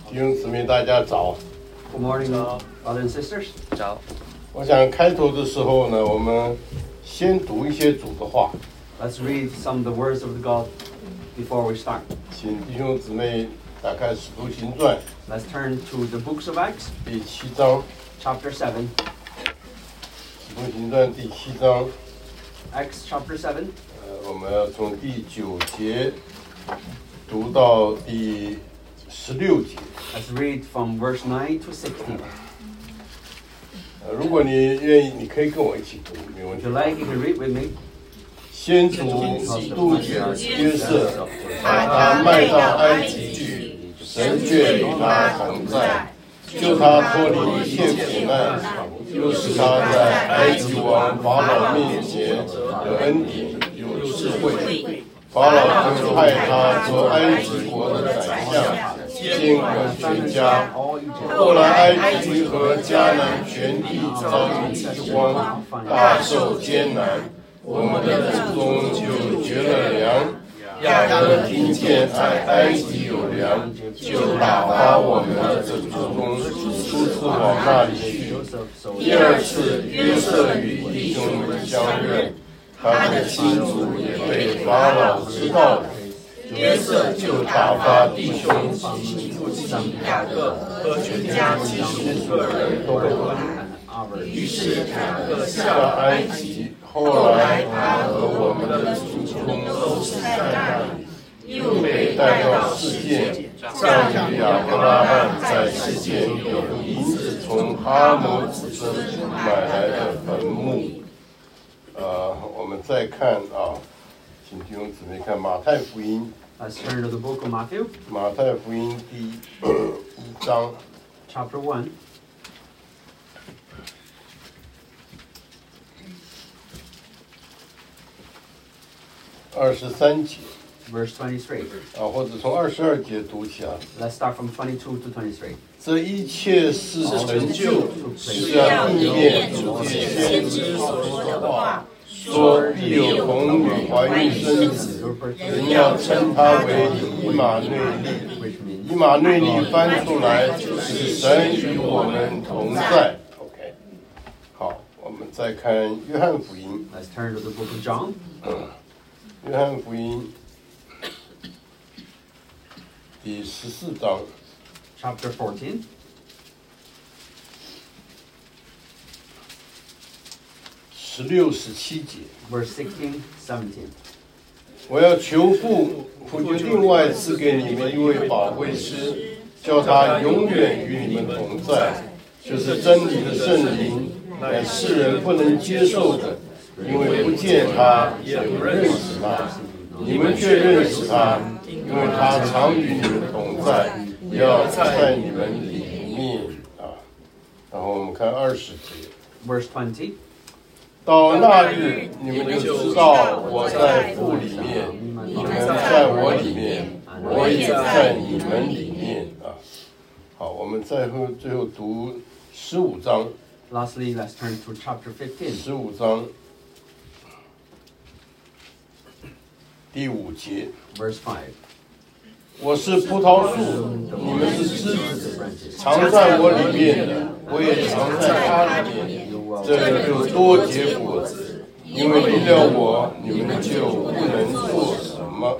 弟兄姊妹，大家早。 Good morning, brothers and sisters. 早。 我想开头的时候呢，我们先读一些主的话。 Let's read some of the words of God before we start. 请弟兄姊妹打开《使徒行传》。 Let's turn to the books of Acts. 第7章。 Chapter 7. 使徒行传第7章。 Acts chapter 7. 我们要从第9节读到第16节。 Let's read from verse 9 to 16. 如果你愿意，你可以跟我一起读，没问 If 题。 you like, you can read with me. 先祖基督约瑟，把他卖到埃及去，神却与他同在，救他脱离一切苦难，又使他在埃及王法老面前有恩典，有智慧。法老就派他做埃及国的宰相，监管全家。后来埃及和迦南全地遭遇饥荒，大受艰难。我们的祖宗就绝了粮。雅各听见埃及有粮，就打发我们的祖宗初次往那里去。第二次，约瑟与弟兄们相认，他的亲族也被法老知道了。约瑟就打发弟兄及父亲雅各和全家70个人都过来。于是雅各下埃及。后来他和我们的祖宗都是在那里，又被带到示剑，葬于亚伯拉罕在示剑有银子从哈摩子孙买来的坟墓。我们再看请弟兄姊妹看马太福音。 Let's turn to the book of Matthew. 马太福音第1章。 Chapter 1. 23节 Verse 23. 或者从22节读起啊。 Let's start from 22 to 23. 这一切事成就，是要应验主借先知所说的话，说必有童女怀孕生子，人要称他为以马内利。以马内利翻出来就是神与我们同在。OK， 好，我们再看约翰福音。 Let's turn to the book of John. 约翰福音第14章。 Chapter 14. 16、17节。 Verse 16, 17. 我要求父就另外赐给你们一位保惠师，叫他永远与你们同在，就是真理的圣灵，乃世人不能接受的，因为不见他，也不认识他。你们却认识他，因为他常与你们同在，也要在你们里面然后我们看20节。 Verse 20. 到那日，你们就知道我在父里面，你们在我里面，我也在你们里面好，我们最后读15章。 Lastly, let's turn to chapter 15. 15章第5节。 Verse 5. 我是葡萄树，你们是枝子，常在我里面的，我也常在他里面，这人就多结果子，因为离了我，你们就不能做什么。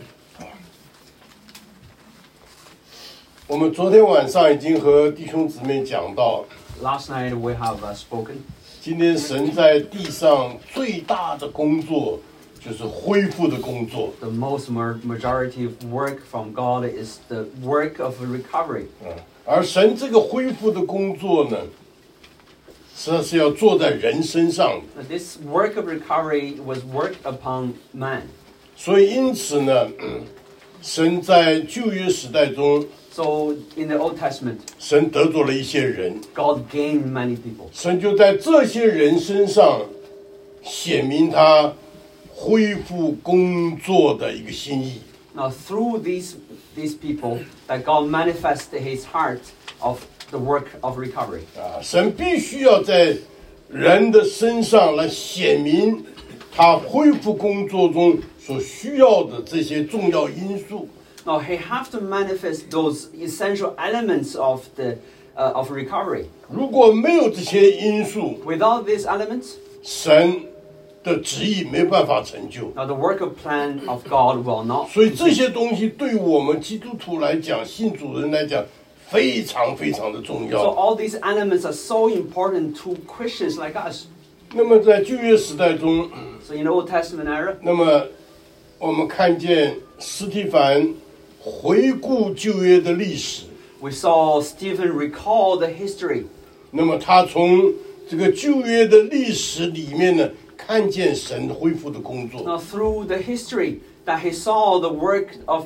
我们昨天晚上已经和弟兄姊妹讲到， Last night we have spoken. 今天神在地上最大的工作就是恢复的工作。 The most majority of work from God is the work of recovery. 而神这个恢复的工作呢，实际上是要做在人身上的。 This work of recovery was worked upon man. 所以因此呢，神在旧约时代中， So in the Old Testament, 神得着了一些人， God gained many people. 神就在这些人身上显明他恢复工作的一个心意。 Now through these people, that God manifested His heart of the work of recovery. 神必须要在人的身上来显明他恢复工作中所需要的这些重要因素。 Now he have to manifest those essential elements of the of recovery. 如果没有这些因素， Without these elements, 神的旨意没办法成就。 now the work of plan of God will not. 所以这些东西对我们基督徒来讲，信主人来讲，非常非常的重 So 要。 all these elements are so important to Christians like us. 那么在旧约时代中， So in the Old Testament era, 那么我们看见司提反回顾旧约的历史， we saw Stephen recall the history. 那么他从这个旧约的历史里面呢，看见神恢复的工作。 Now through the history that he saw the work of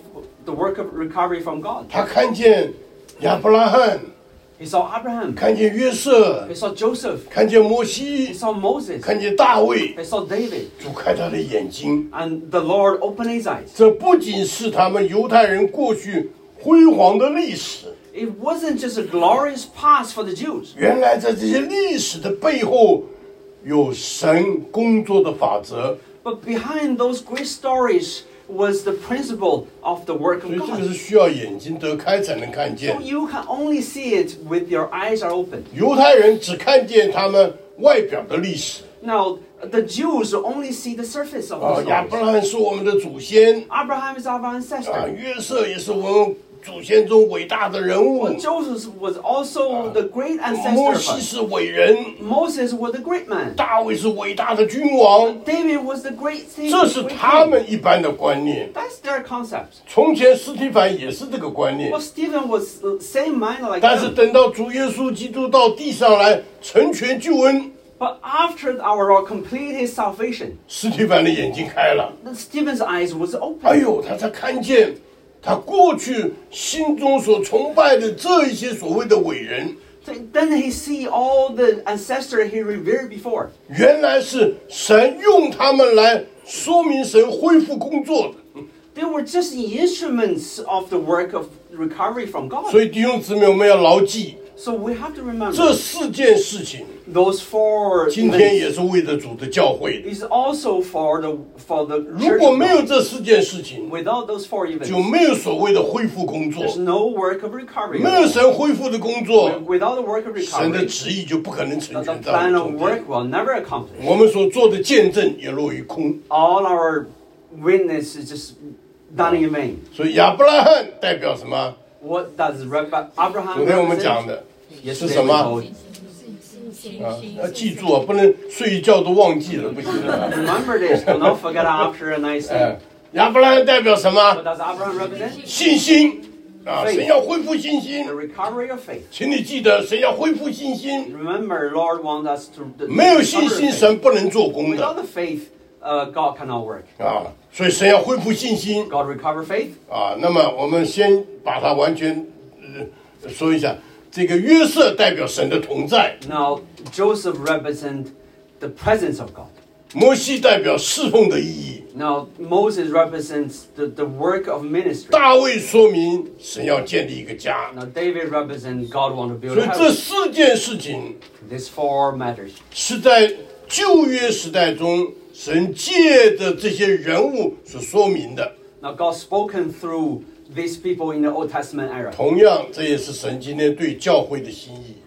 recovery from God. 他看见亚伯拉罕， He saw Abraham. 看见约瑟 He，saw Joseph. 看见摩 He 西， saw Moses. 看见大卫， He saw David. 主开他的眼睛。 And the Lord opened his eyes. 这不仅是他们犹太人过去辉煌的历史， It wasn't just a glorious past for the Jews. 原来在这些历史的背后，有神工作的法则。 But behind those great stories was the principle of the work 所 of 以这个 God. 是需要眼睛得开才能看 So 见。 you can only see it with your eyes are open. 犹太人只看见他们外表的历史。 Now, the Jews only see the surface of 亚 the 伯 stories. 拉罕是我们的祖先， Abraham is our ancestor. 约瑟也是我们祖先中伟大的人物， But Joseph was also the great 摩 ancestor 西 of us. 是伟人， Moses was the great man. 大卫是伟大的君王， David was the great king. 这是 great 他 king. 们一般的观念。 That's their concept. 从前司提反也是这个观念 Well,，Stephen was the same mind like 但是 them. 等到主耶稣基督到地上来成全救恩， But after our Lord completed his salvation, 司提反的眼睛开了， Stephen's eyes was 哎 open. 呦，他才看见他过去心中所崇拜的这一些所谓的伟人， So then he see all the ancestors he revered before. 原来是神用他们来说明神恢复工作的。 They were just instruments of the work of recovery from God. 所以弟兄姊妹，我们要牢记 So we have to remember 这4件事情， those four 今天也 events 是为着主的教会的。 is also for the 如 church 果 of 没有 God. 这4件事情， Without those four 就 events, 没有所谓的恢复工作， there's no work of recovery. 没有神恢复的工作， Without the work of 神的 recovery, 旨意就不可能成 the 全在我 plan 们 of 中 work 间。 will never accomplish. 我们所做的见证也落于空。 All our witness is just done in vain. 所以亚伯拉罕代表什么？ What does Abraham 昨天我们讲 represent? 的是 Yesterday 什 we 么 told. 啊？要记住啊，不能睡一觉都忘记了，不行啊。 Remember this. Do not forget after a night 哎 sleep. 亚伯拉罕代表什 What 么？ does Abraham represent? 信心啊！ Faith. 神要恢复信心 The，recovery of faith. 请你记得，神要恢复信心。 Remember, Lord wants us to. 没有信 recover 心， faith. 神不能做工 Without 的 the faith, God cannot work. 啊！所以神要恢复信心 God recover faith. 啊。那么我们先把它完全说一下。这个约瑟代表神的同在， Now, Joseph represents the presence of God. 摩西代表侍奉的意义， Now, Moses represents the work of ministry. 大卫说明神要建立一个家。 Now, David represents God want to build 所以 a 这 house. 4件事情 These four matters. 是在旧约时代中神借的这些人物所说明的。 Now, God spoken through these people in the Old Testament era. 同样，这也是神今天对教会的心意。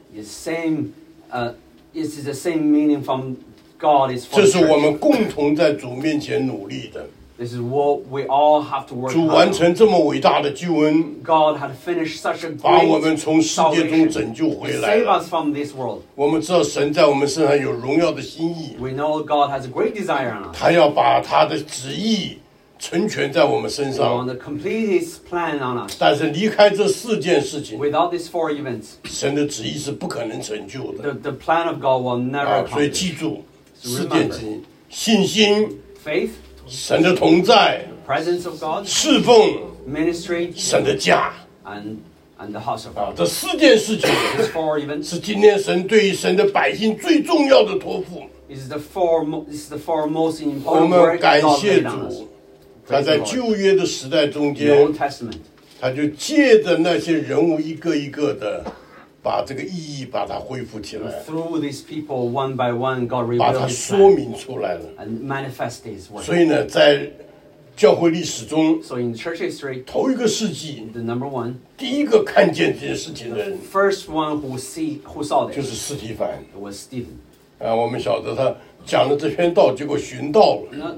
It's the same meaning from God is for 这 the 是我 church. 们共同在主面前努力的。 This is what we all have to work 主完 on. 成这么伟大的救恩， God had finished such a 把我们 great 从世界中 salvation. 拯救回来 Save 了。 us from this world. 我们知道神在我们身上有荣耀的心意， We know God has a great desire on us. 他要把他的旨意成全在我们身 He 上。 wants to complete His plan on us. 但是离开这4件事情， Without these four events, 神的旨意是不可能成就的 the plan of God will never 啊！所以 accomplish. 记住4件事情：信心、 Faith, 神的同在、 presence of God, 侍奉、 ministry, 神的家 and the house of God. 啊！这4件事情 These four events 是今天神对于神的百姓最重要的托付。 is the four most 我 important 们 work 感 God 谢 laid on us. 主，他在旧约的时代中 The 间 Old，Testament. 他就借着那些人物一个一个的，把这个意义把它恢复起来， Through these people, one by one, God 把 revealed 它 His 说 plan 明出来了。 and manifest His work. 所以呢，在教会历史中 So in church history, 头一个世纪 the number one, 第一个看见这件事情的人 first one who saw 就 this 是司提反 was Stephen. 啊。我们晓得他讲了这篇道，结果寻道了， No,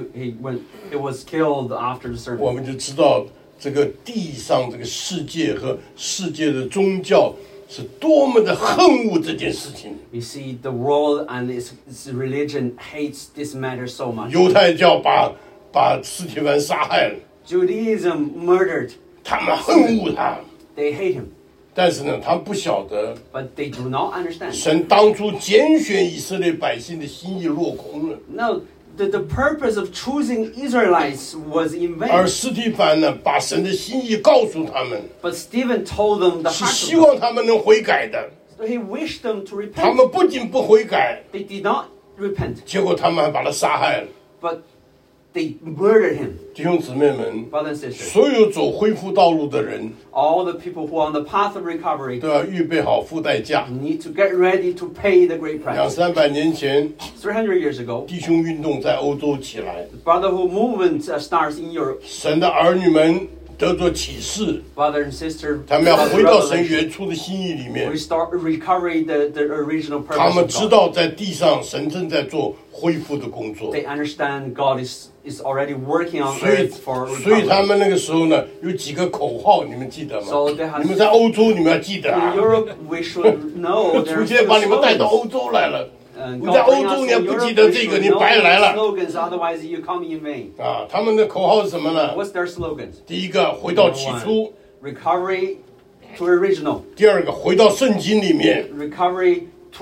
he was killed after the 我 sermon. 们就知道这个地上这个世界和世界的宗教是多么的恨恶这件事情。 We see the world and its religion hates this matter so much. 犹太教把司提反杀害了， Judaism murdered. 他们恨恶他， They hate him, 但是呢，他们不晓得 but they do not understand. 神当初拣选以色列百姓的心意落空了， No, the purpose of choosing Israelites was in 而 vain. 司提反呢，把神的心意告诉他们， But Stephen told them the 是 heart 希 of God. 望他们能悔改的。 So he wished them to 他 repent. 们不仅不悔改， They did not repent, 结果他们还把他杀害了。 but they murdered him. 弟兄姊妹们， Brothers and sisters, 所有走恢复道路的人 all the people who are on the path of recovery 都要预备好付代价。 need to get ready to pay the great 200-300 price. 年前， 300 years ago, 弟兄运动在欧洲起来， the brotherhood movement starts in Europe. 神的儿女们得着启示， Brother and sister, 他们要回到神 revelation, 原初的心意里面。 restore, recovery the original 他 purpose 们 of 知 God. 道在地上神正在做恢复的工作， They understand God is already working on 所以 earth for 他 recovery. 们那个时候呢，有几个口号，你们记得吗 So they have-？ 你们在欧洲，你们要记得 In 啊！ Europe, we should know 主 there's 先把你们带到 slogans. 欧洲来了， 你 God 在 bring 欧 us 洲 in 你要不 Europe, 记得 we 这个， should 你 know 白来 the 了 slogans, otherwise you come in vain. 啊！他们的口号是什么呢？ What's their slogans? 第一个回到起初， Recovery to original. 第二个回到圣经里面， Recovery to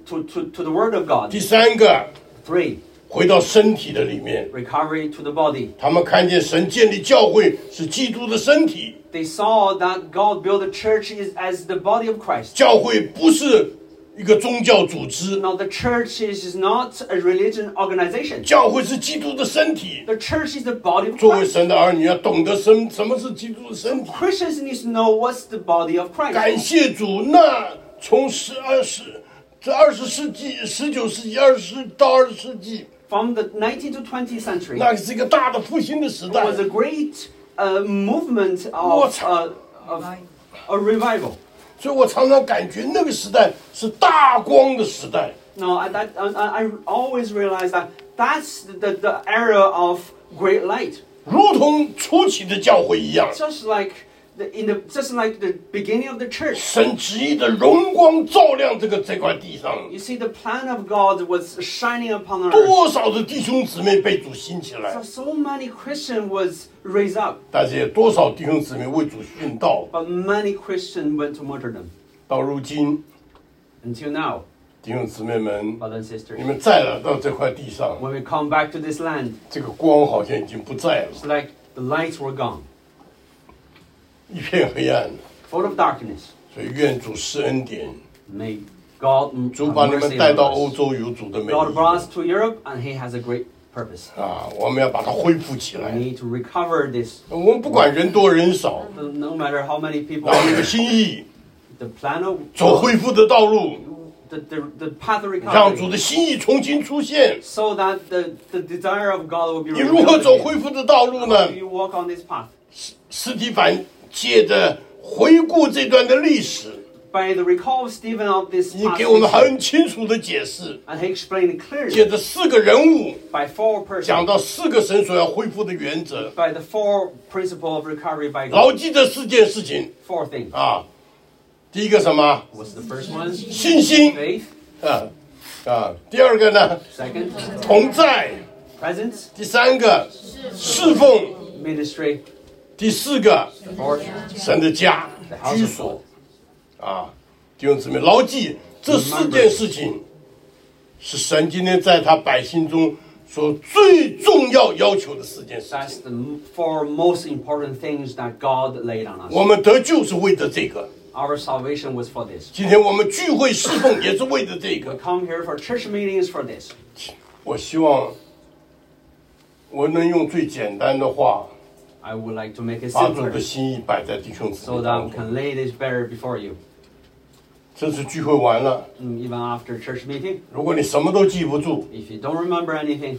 the Word of God. 第三个 3. 回到身体的里面。 Recovery to the body. 他们看见神建立教会是基督的身体， They saw that God built the church as the body of Christ. 教会不是一个宗教组织， Now the church is not a religion organization. 教会是基督的身体。 The church is the body of 作为 Christ. 神的儿女，要懂得什么是基督的身体。 Christians need to know what's the body of Christ. 感谢主，那从20世纪、19世纪、20到20世纪， From the 19th to 20th century, 那是一个大的复兴的时 it 代。 was a great movement What? of a revival. 所以我常常感觉那个时代是大光的时代。 No, I always realize that that's the era of great light. 如同初期的教会一样， Just like the beginning of the church. 神旨意的荣光照亮这块地上， You see, the plan of God was shining upon the earth. 多少的弟兄姊妹被主兴起来， So many Christians was raised up, 但是也多少弟兄姊妹为主殉道。 but many Christians went to martyrdom. 到如今， Until now, 弟兄姊妹们， brothers and sisters, 你们再来到这块地上， when we come back to this land, 这个光好像已经不在了， it's like the lights were gone, 一片黑暗。 full of darkness. 所以愿主施恩典， May God 主 have 把你们 mercy 带到 on 欧 us. 洲有主的美 God 意 brought us to Europe, and He has a great purpose. 啊！我们要把它恢复起 We 来。 need to recover this. 我们不管人多人少， No matter how many people 然后 are 有 here, 心意 the plan of 走 God, 恢复的道路， the path of 让主 recovery, 的心意重新出现。 so that the desire of God will be 你如何 revealed. 走 in you. 恢复的道路 How 呢 do？you walk on this path? 司提反借着回顾这段的历史， By the recall of Stephen of this 你 past 给我们 history, 很清楚的解释， and he explained it 借 clearly 着4个人物 by 4 讲 persons, 到4个神所要恢复的原则， by the 4 principle of recovery by 牢 God. 记这4件事情 4 things. 啊。第一个什么？ What's the first one? 信心 Faith. 啊。第二个呢？ Second, 同在。 presence. 第三个，侍奉。 Ministry. 第4个， Fourth, 神的家 the house 居 of 所 God. 啊。弟兄姊妹，牢记这4件事情，是神今天在他百姓中所最重要要求的4件事 That's 情。 the 4 most important things that God laid on us. 我们得救是为着这个， Our salvation was for this. 今天我们聚会侍奉也是为着这 We 个。 come here for church meetings for this. 我希望我能用最简单的话， I would like to make it 把主 simpler 的心意摆在弟兄姊 so 妹 that 当 we 中。 can lay this better before you. 这次聚会完了， Even after church meeting, 如果你什么都记不住， if you don't remember anything,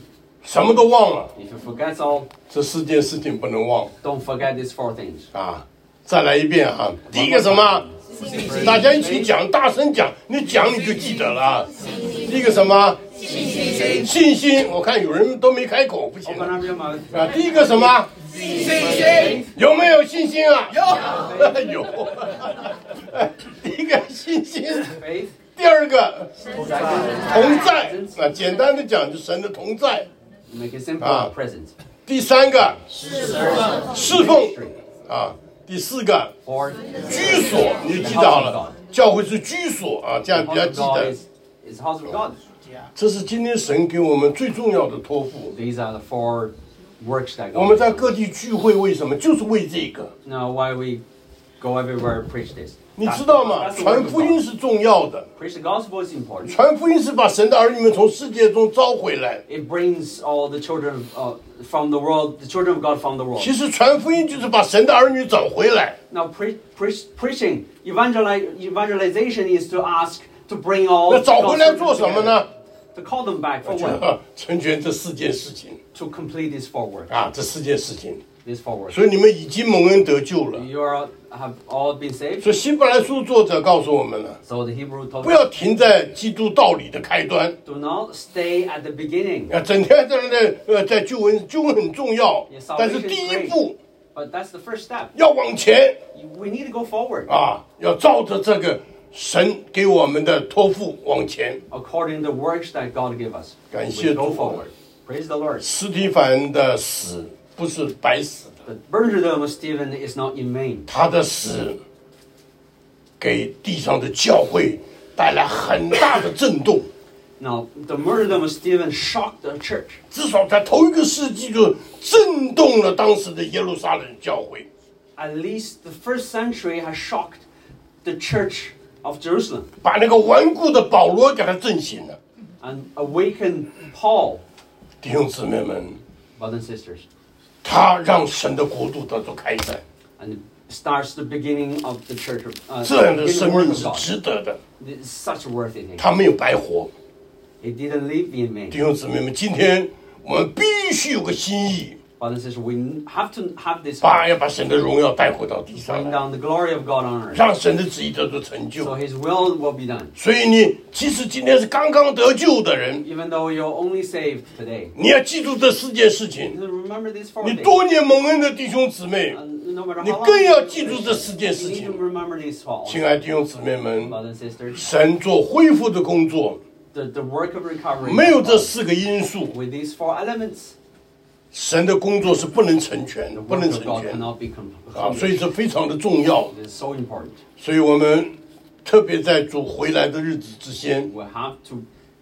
什么都忘了。 If you forget all, 这4件事情不能忘 don't forget these 4 things. 啊！再来一遍啊！第一个什么？大家一起讲，大声讲，你讲你就记得了啊。第一个什么？信心。我看有人都没开口，不行 Open 了 up your mouth. 啊！第一个什么？有没有信心啊？有。有。第一个信心。 Faith. 第二个 Second, 同在啊，简单的讲就神的同在。 make it simple, Ah. present. 第三个侍奉啊，第四个 Fourth, 居所，你就记到了，教会是居所啊，这样 the 比较 house 记 of God 得。 is house of God. 这是今天神给我们最重要的托付。 These are the 4 works that 我 God 们在 gives. 各地聚会，为什么？就是为这个。 Now, why we go everywhere and preach this? 你知道吗？ That's the 传 word of 福音 God. 是重要的， Preach the gospel is important. 传福音是把神的儿女们从世界中招回来。 It brings all the children from the world, the children of God from the world. 其实传福音就是把神的儿女找回来。 Now, preaching, evangelization is to ask to bring all 那 the 找回来 God's 做 children 什么 together. 呢？ To call them back for 就 what? 成全这4件事情 To complete these 4 works. 啊，这4件事情。 These 4 works. 所以你们已经蒙恩得救了。 You have all been saved. 所以希伯来书作者告诉我们了， So the Hebrew told 不要停在基督道理的开端， do not stay at the beginning. 整天在那在救恩很重要 Yes,， 但是第一步 But that's the first step. 要往前 We need to go forward 啊，要照着这个神给我们的托付往前。 according to the works that God gave us. 感谢 We go 主。 forward. Praise the Lord. 司提反的死不是白死的， The martyrdom of Stephen is not in vain. 他的死给地上的教会带来很大的震动。 Now, the martyrdom of Stephen shocked the church. 至少在头1个世纪就震动了当时的耶路撒冷教会。 At least the first century has shocked the church of Jerusalem 把那个顽固的保罗给他震醒了。 and awakened Paul, 弟兄姊妹们， brothers and sisters, 他让神的国度得到开展， and starts the beginning of the church of 这样的 the 生 work 命 of 是 God. 值得的， It's such a worthy thing. 他没有白活。 It didn't live in vain. 弟兄姊妹们，今天我们必须有个心意， Brothers and sisters, we have to have this 要把神的荣耀带回到地上 bring 来， down the glory of God on earth. 让神的旨意得到成 So 就。 His will will be done. 所以你即使今天是刚刚得救的人， Even though you're only saved today, 你要记住这4件事情。 remember these 4 你 things. 多年蒙恩的弟兄姊妹， And no matter 你 how long 更要 you've 记 been 住这 Christian, 4件 you 事 need 情 to。remember these 4. 亲爱的弟兄姊妹们， Brothers and sisters, 神做恢复的工作， the work of recovery 没有这4个因素， with these 4 elements, 神的工作是不能成全的， the 不能 work of 成 God 全 cannot be 啊！所以 accomplished. 这非常的重要。 It is so important. 所以我们特别在主回来的日子之前， We have to,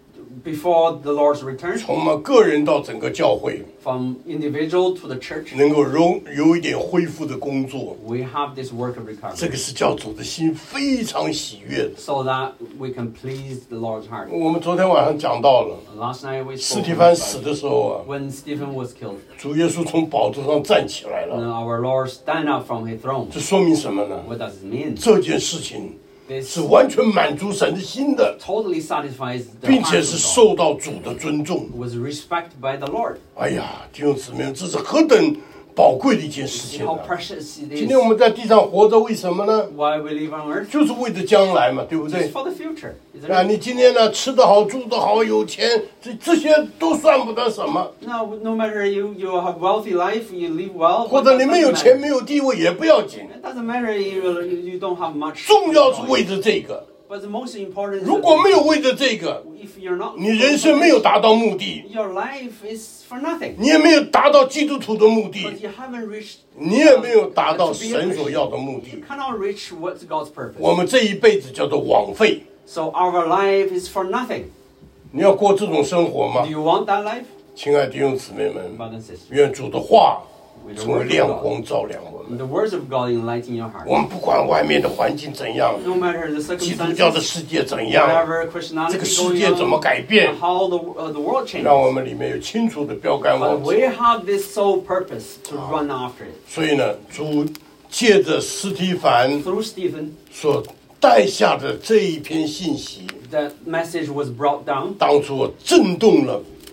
before the Lord's return, 从我们个人到整个教会， from individual to the church, 能够有一点恢复的工作， we have this work of 这 recovery 个是叫主的心非常喜悦的。 so that we can please the Lord's heart. 我们昨天晚上讲到了， Last night we 司 spoke 提反 about 死的时候啊， when Stephen was killed. 主耶稣从宝座上站起来 And 了， our Lord stand up from His throne. 这说明什么呢？ What does it mean? 这件事情 This 是完全满足神的心的， totally satisfies the 并 heart 且 of 是 God. 受到主的尊重。 Was respected by the Lord. 哎呀，弟兄姊妹，这是何等宝贵的一件事 See 情 how 啊！ precious it 今天我 is. 们在地上活着，为什么呢？ Why we live on earth? 就是为着将来嘛，对不 It's 对？ for the future, isn't 啊， it? 你今天呢，吃得好，住得好，有钱，这些都算不得什么。 No matter you have wealthy life, you live well. 或 but 者 that 你没有 doesn't 钱， matter. 没有地位也不要紧， It doesn't matter you don't have much. 重要是为着这个。 But the most important is 如果没有为着这个， if you're not, 你人生没有达到目的， your life is for nothing. 你也没有达到基督徒的目 But 的， you haven't reached. 你也没有达到神所要的目 You 的。 cannot reach what's God's purpose. 我们这一辈子叫做枉费。 So our life is for nothing. 你要过这种生活吗 Do？you want that life, 亲爱的弟兄姊妹们， brothers and sisters? 愿主的话 With the 成为 word 亮 of God, 光照亮我们。 the words of God enlighten your heart. 我们不管外面的环境怎样， No matter the 基督教的 circumstances, 世界怎样， whatever 这 Christianity 个 is 世 going 界怎么 on, 改变， how the world changes. 让我们里面有清楚的标杆 But 往 we 前。 have this sole purpose to run after it. 所以呢，主借着司提反 Through Stephen, 所带下的这一篇信息， the message was brought down. 当初震动了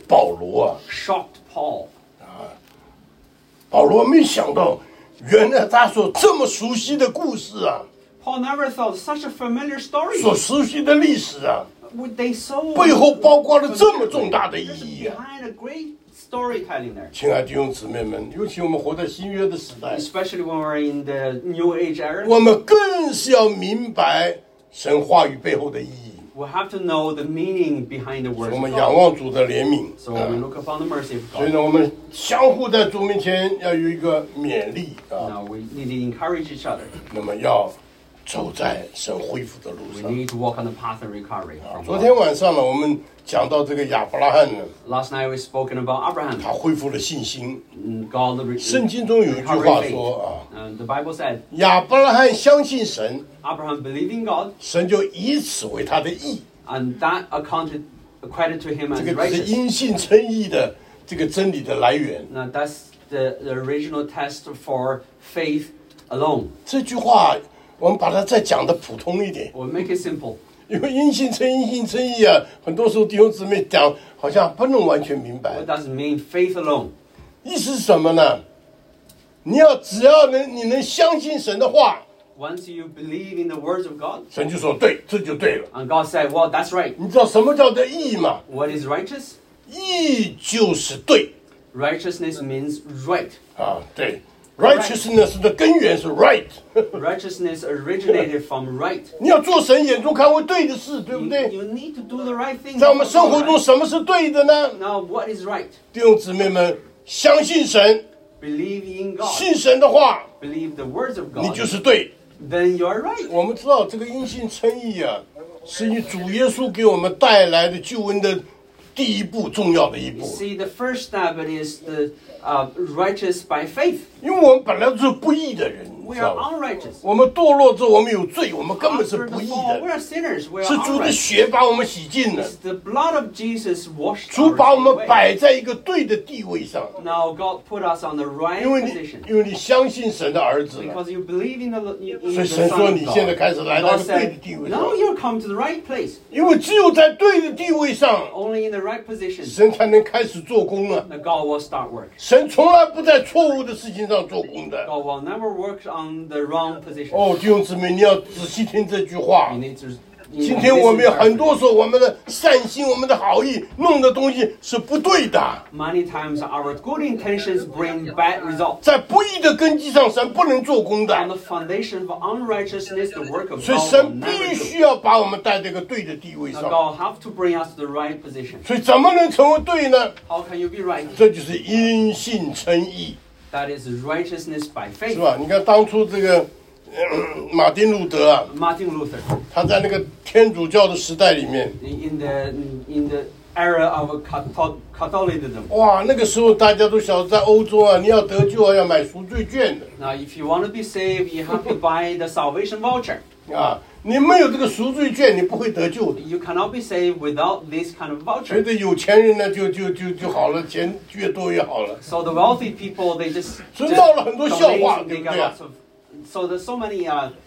保罗啊， shocked Paul. 保罗没想到，原来他所这么熟悉的故事啊， Paul never thought such a familiar story. 所熟悉的历史啊， Would they so 背后包括了这么重大的意 There's 义啊！ behind a great storytelling there. 亲爱的弟兄姊妹们，尤其我们活在新约的时代， Especially when we're in the New Age era. 我们更是要明白神话语背后的意义。 We have to know the meaning behind the words 我 of 们仰 God. 望主的怜悯 So we look upon the mercy of 所以 God. 呢，我们相互在主面前要有一个勉励啊， Now we need to encourage each other. 那么要走在神恢复的路 We 上。 need to walk on the path of recovery. from 昨 God. 天晚上呢，我们讲到这个亚伯拉罕呢， Last night we spoken about Abraham. 他恢复了信心。 God 圣经中有一句话说啊， The Bible said 亚伯拉罕相信神， Abraham believed in God, 神就以此为他的义。 and that accredited to him 这 as 个是 righteous. 因信称义的这个真理的来源。 Now that's the original test for faith alone. 这句话我们把它再讲的普通一点， We'll make it simple. 因为因信称义啊，很多时候弟兄姊妹讲好像不能完全明白 What。does it mean, faith alone? 意思是什么呢？只要你能相信神的话， Once you believe in the words of God, 神就说对，这就对了。 and God said, well, that's right. 你知道什么叫做义吗？ What is righteous? 义就是对 Righteousness means right. 啊，对。Righteousness 的根源是 right， Righteousness originated from right. 你要做神眼中看为对的事，对不 You, 对？ you need to do the right thing. 在我们生活中，什么是对的呢？ Now, what is right? 弟兄姊妹们，相信神， Believe in God. 信神的话， Believe the words of 你 God. 就是对。 Then you are right. 我们知道这个因信称义啊，是以主耶稣给我们带来的救恩的第一步，重要的一步。 See, the first step it is the righteous by faith. 因为我们本来就是不义的人，你 We 知 are 道吗？ unrighteous. 我们堕落之后，我们有罪，我们根本是 After 不 the 义 fall, we 的， are sinners. We are 是主的 unrighteous. 血把我们洗净了， It's the blood of Jesus washed 主 our 把我 sin 们 away. 摆在一个对的地位上。 Now God put us on the right 因为 position 你相信神的儿子了， because you believe in the 所以 Son 神说 of 你现在 God. 开始来到 God 一个对的 said, 地位上， now you come to the right place. 因为只有在对的地位上， Only in the right position, 神才能开始做工啊。 that God will start work. 神从来不在错误的事情上做工的。 God will never work on the wrong position. 哦，弟兄姊妹，你要仔细听这句话 You。need to. 今天我们有很多时候，我们的善心、我们的好意弄的东西是不对的， Many times our good intentions bring bad results. 在不义的根基上，神不能做工 On 的。 the foundation of unrighteousness, the work of 所以 God will 神 never 必 do. 须要把我们带这个对的地位 Now 上。 God have to bring us to the right position. 所以怎么能成为对呢？ How can you be right? 这就是因信称义， That is righteousness by 是 faith. 吧？你看当初这个马丁路德啊， Martin Luther, 他在那个天主教的时代里面， in the era of Catholicism. 哇，那个时候大家都晓得，在欧洲啊，你要得救啊，要买赎罪券的 Now, if you want to be saved, you have to buy the salvation voucher. 啊。你没有这个赎罪券，你不会得救的。 You cannot be saved without this kind of 觉 voucher. 得有钱人呢，就好了，钱越多越好了。 So the wealthy people, they just 所以闹了很多笑话， donate, 对 they 不 got 对啊 lots of. So there's so many,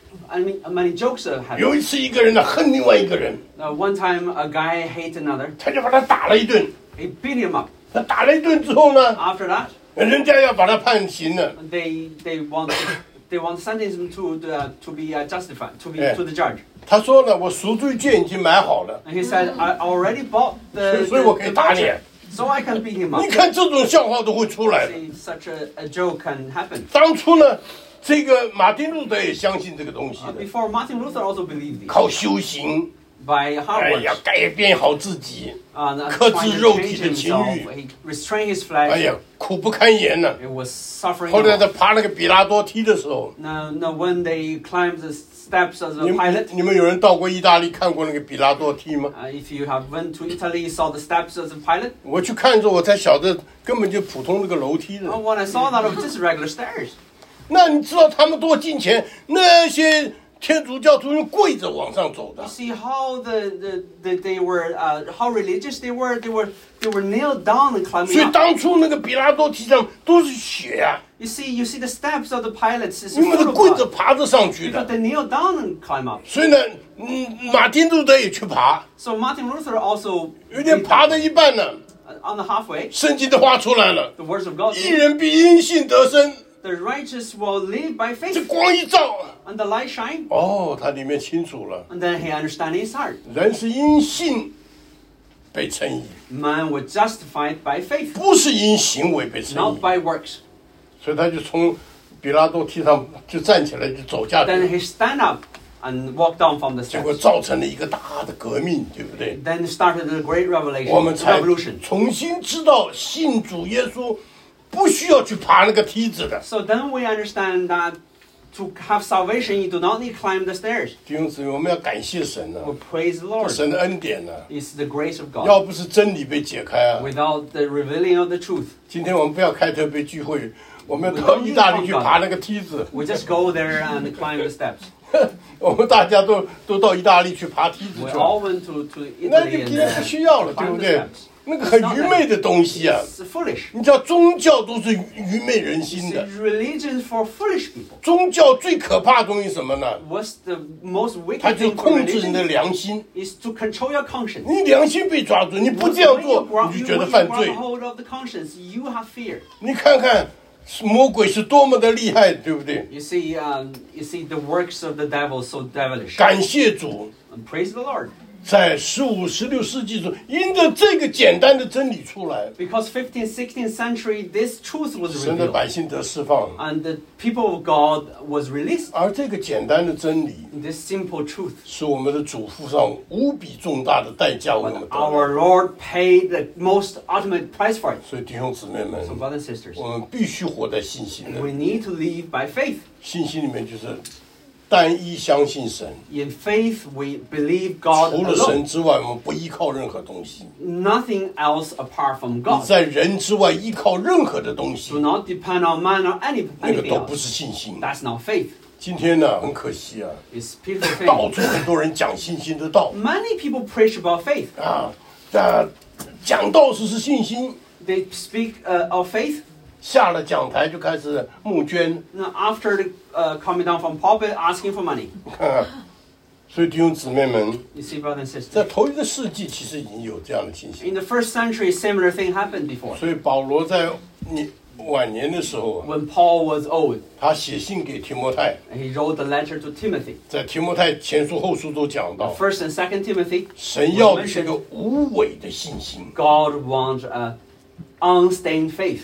many jokes that happen. 有一次，一个人呢恨另外一个人， One time, a guy hates another. 他就把他打了一顿。 He beat him up. 他打了一顿之后呢， After that, 人家要把他判刑了。 they want to sentence him to be justified Yeah. to the judge. 他说呢，我赎罪券已经买好了， And he said, I already bought the 所以我可以打你。 voucher, so I can beat him up. 你看这种笑话都会出来的。 See, such a joke can happen. 当初呢，这个马丁路德也相信这个东西的， Before Martin Luther also believed this 靠修行， by hard 哎 work. 呀，改变好自己， Trying 克制 to 肉 change 体的情 himself. 欲， He restrained his 哎 flesh. 呀，苦不堪言呢。 It was suffering. 后来 a 他 lot. 爬那个比拉多梯的时候， Now, when they climbed the steps of 你 the 们 pilot, 你们有人到过意大利看过那个比拉多梯吗？ if you have went to Italy, saw the steps of the pilot. 我去看的时候，我才晓得根本就普通那个楼梯的。 When I saw that, it was just regular stairs. 那你知道他们多金钱？那些天主教徒用跪着往上走的 You。see how they were how religious they were. They were nailed down and 所 climbing 以 up. 当初那个比拉多梯上都是血啊， You see the steps of the pilots is 因为 full 是 of 跪着 blood 爬着上去 because 的。 they kneel down and climb up. 所以呢，马丁路德也去爬， So Martin Luther also 有点爬到一半呢， On the halfway, 圣经的话出来了， the words of God 义 say, 人必因信得生。 the righteous will live by 这 faith. 光一照， And the light shine, 哦，他里面清楚了， and then he understands his heart. 人是因信被称义， Man was justified by faith, 不是因行为被称 not 义。 by works. 所以他就从比拉多梯上就站起来就走下 Then 去， he stand up and walked down from the 结果 steps. 造成了一个大的革命，对不对？ Then started the great 我们 revelation, 才 revolution. 重新知道信主耶稣不需要去爬那个梯子的。 So then we understand that to have salvation, you do not need to climb the stairs. 弟兄姊妹，我们要感谢神啊， We praise the Lord. 神的恩典啊！ It's the grace of God. 要不是真理被解开啊， Without the revealing of the truth, 今天我们不要开特别聚会，我们要到意大利去爬那个梯子。 we just go there and climb the steps. 我们大家都到意大利去爬梯子 We 去 all 了， went to 那 Italy 就 and 今天不需要了，对 climb 不 the 对 steps.？ 那个很愚昧的东西啊！ It's foolish. 你知道宗教都是愚昧人心 It's 的。 religion for foolish people. 宗教最可怕的东西是什么呢？ What's the most 它 wicked 就 thing for 控制你的 religion? 良心。 Is to control your conscience. 你良心被抓住，你不这样做，你就觉得犯罪 When you grab。hold of the conscience, you have fear. 你看看魔鬼是多么的厉害，对不对？ You see the works of the devil so devilish. 感谢主， And praise the Lord. 在15、16世纪中，因着这个简单的真理出来， Because 15th, 16th century, this truth was 神的 revealed. 百姓得释放。 And the people of God was released. 而这个简单的真理， This simple truth. 是我们的主付上无比重大的代价为我们得 Our 来。 Lord paid the most ultimate price for it. 所以弟兄姊妹们 So,，brothers and sisters, 我们必须活在信心的 we need to live by faith. 信心里面，就是单一相信神。 In faith, we believe God 除了 alone. 神之外，我们不依靠任何东西。 Nothing else apart from 你 God. 在人之外依靠任何的东西 Do，not depend on man or 那个 anything 都不是 else. 信心。 That's not faith. 今天呢，很可惜啊， It's a pitiful 到 thing. 处很多人讲信心的道 Many people preach about faith. 啊，讲道是信心， They speak of faith. 下了讲台就开始募捐， Now, after coming down from pulpit, asking for money. 看看。所以弟兄姊妹们， You see, brothers and 在 sisters. 头一个世纪其实已经有这样的信心。 In the first century, similar thing happened before. 所以保罗在晚年的时候啊， When Paul was old, 他写信给提摩太， he wrote the letter to Timothy. 在提摩太前书后书都讲到， First and Second Timothy, 神要的是个无伪的信心 God wants a unstained faith,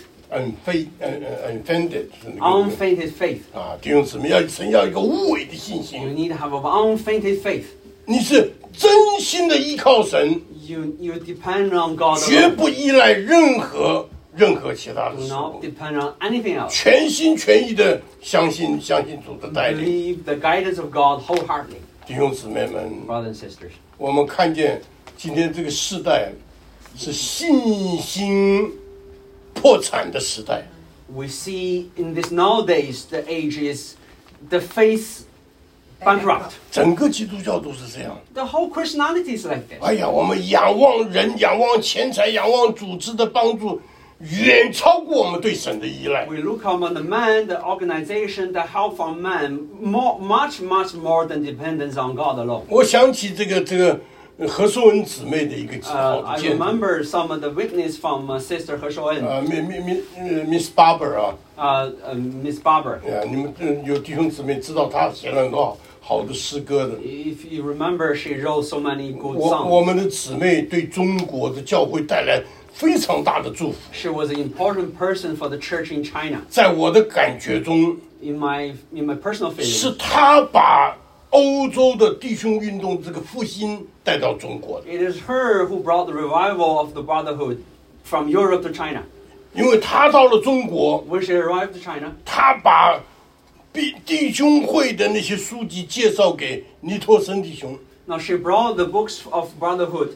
，unfended 是那个 unfeigned faith. 啊，弟兄姊妹，神要一个无伪的信 You 心， need to have an unfeigned faith. 你是真心的依靠神， You depend on God 绝 alone. 不依赖任何其他的 Do 事 not 物， depend on anything else. 全心全意的相信主的带领。 Believe the guidance of God wholeheartedly, 弟兄姊妹们， brothers and sisters. 我们看见今天这个时代是信心破产的时代。 We see in this nowadays, the age is the faith bankrupt. 整个基督教都是这样。 The whole Christianity is like this. 哎呀，我们仰望人、仰望钱财、仰望组织的帮助，远超过我们对神的依赖。 We look upon the man, the organization, the help from man, much more than dependence on God alone. 我想起这个何寿恩姊妹的一个好的 I 见证。 remember some of the witness from Sister Hershoen, Miss Barber 啊， Miss Barber. 你们有弟兄姊妹知道她写了很多好的诗歌的。 If you remember, she wrote so many good 我 songs. 们的姊妹对中国的教会带来非常大的祝福。 She was an important person for the church in China. 在我的感觉中， In my personal 是 feeling, 她把欧洲的弟兄运动这个复兴带到中国的， it is her who brought the revival of the brotherhood from Europe to China. 因为她到了中国， When she arrived to China, 她把弟兄会的那些书籍介绍给尼托森弟兄， now she brought the books of brotherhood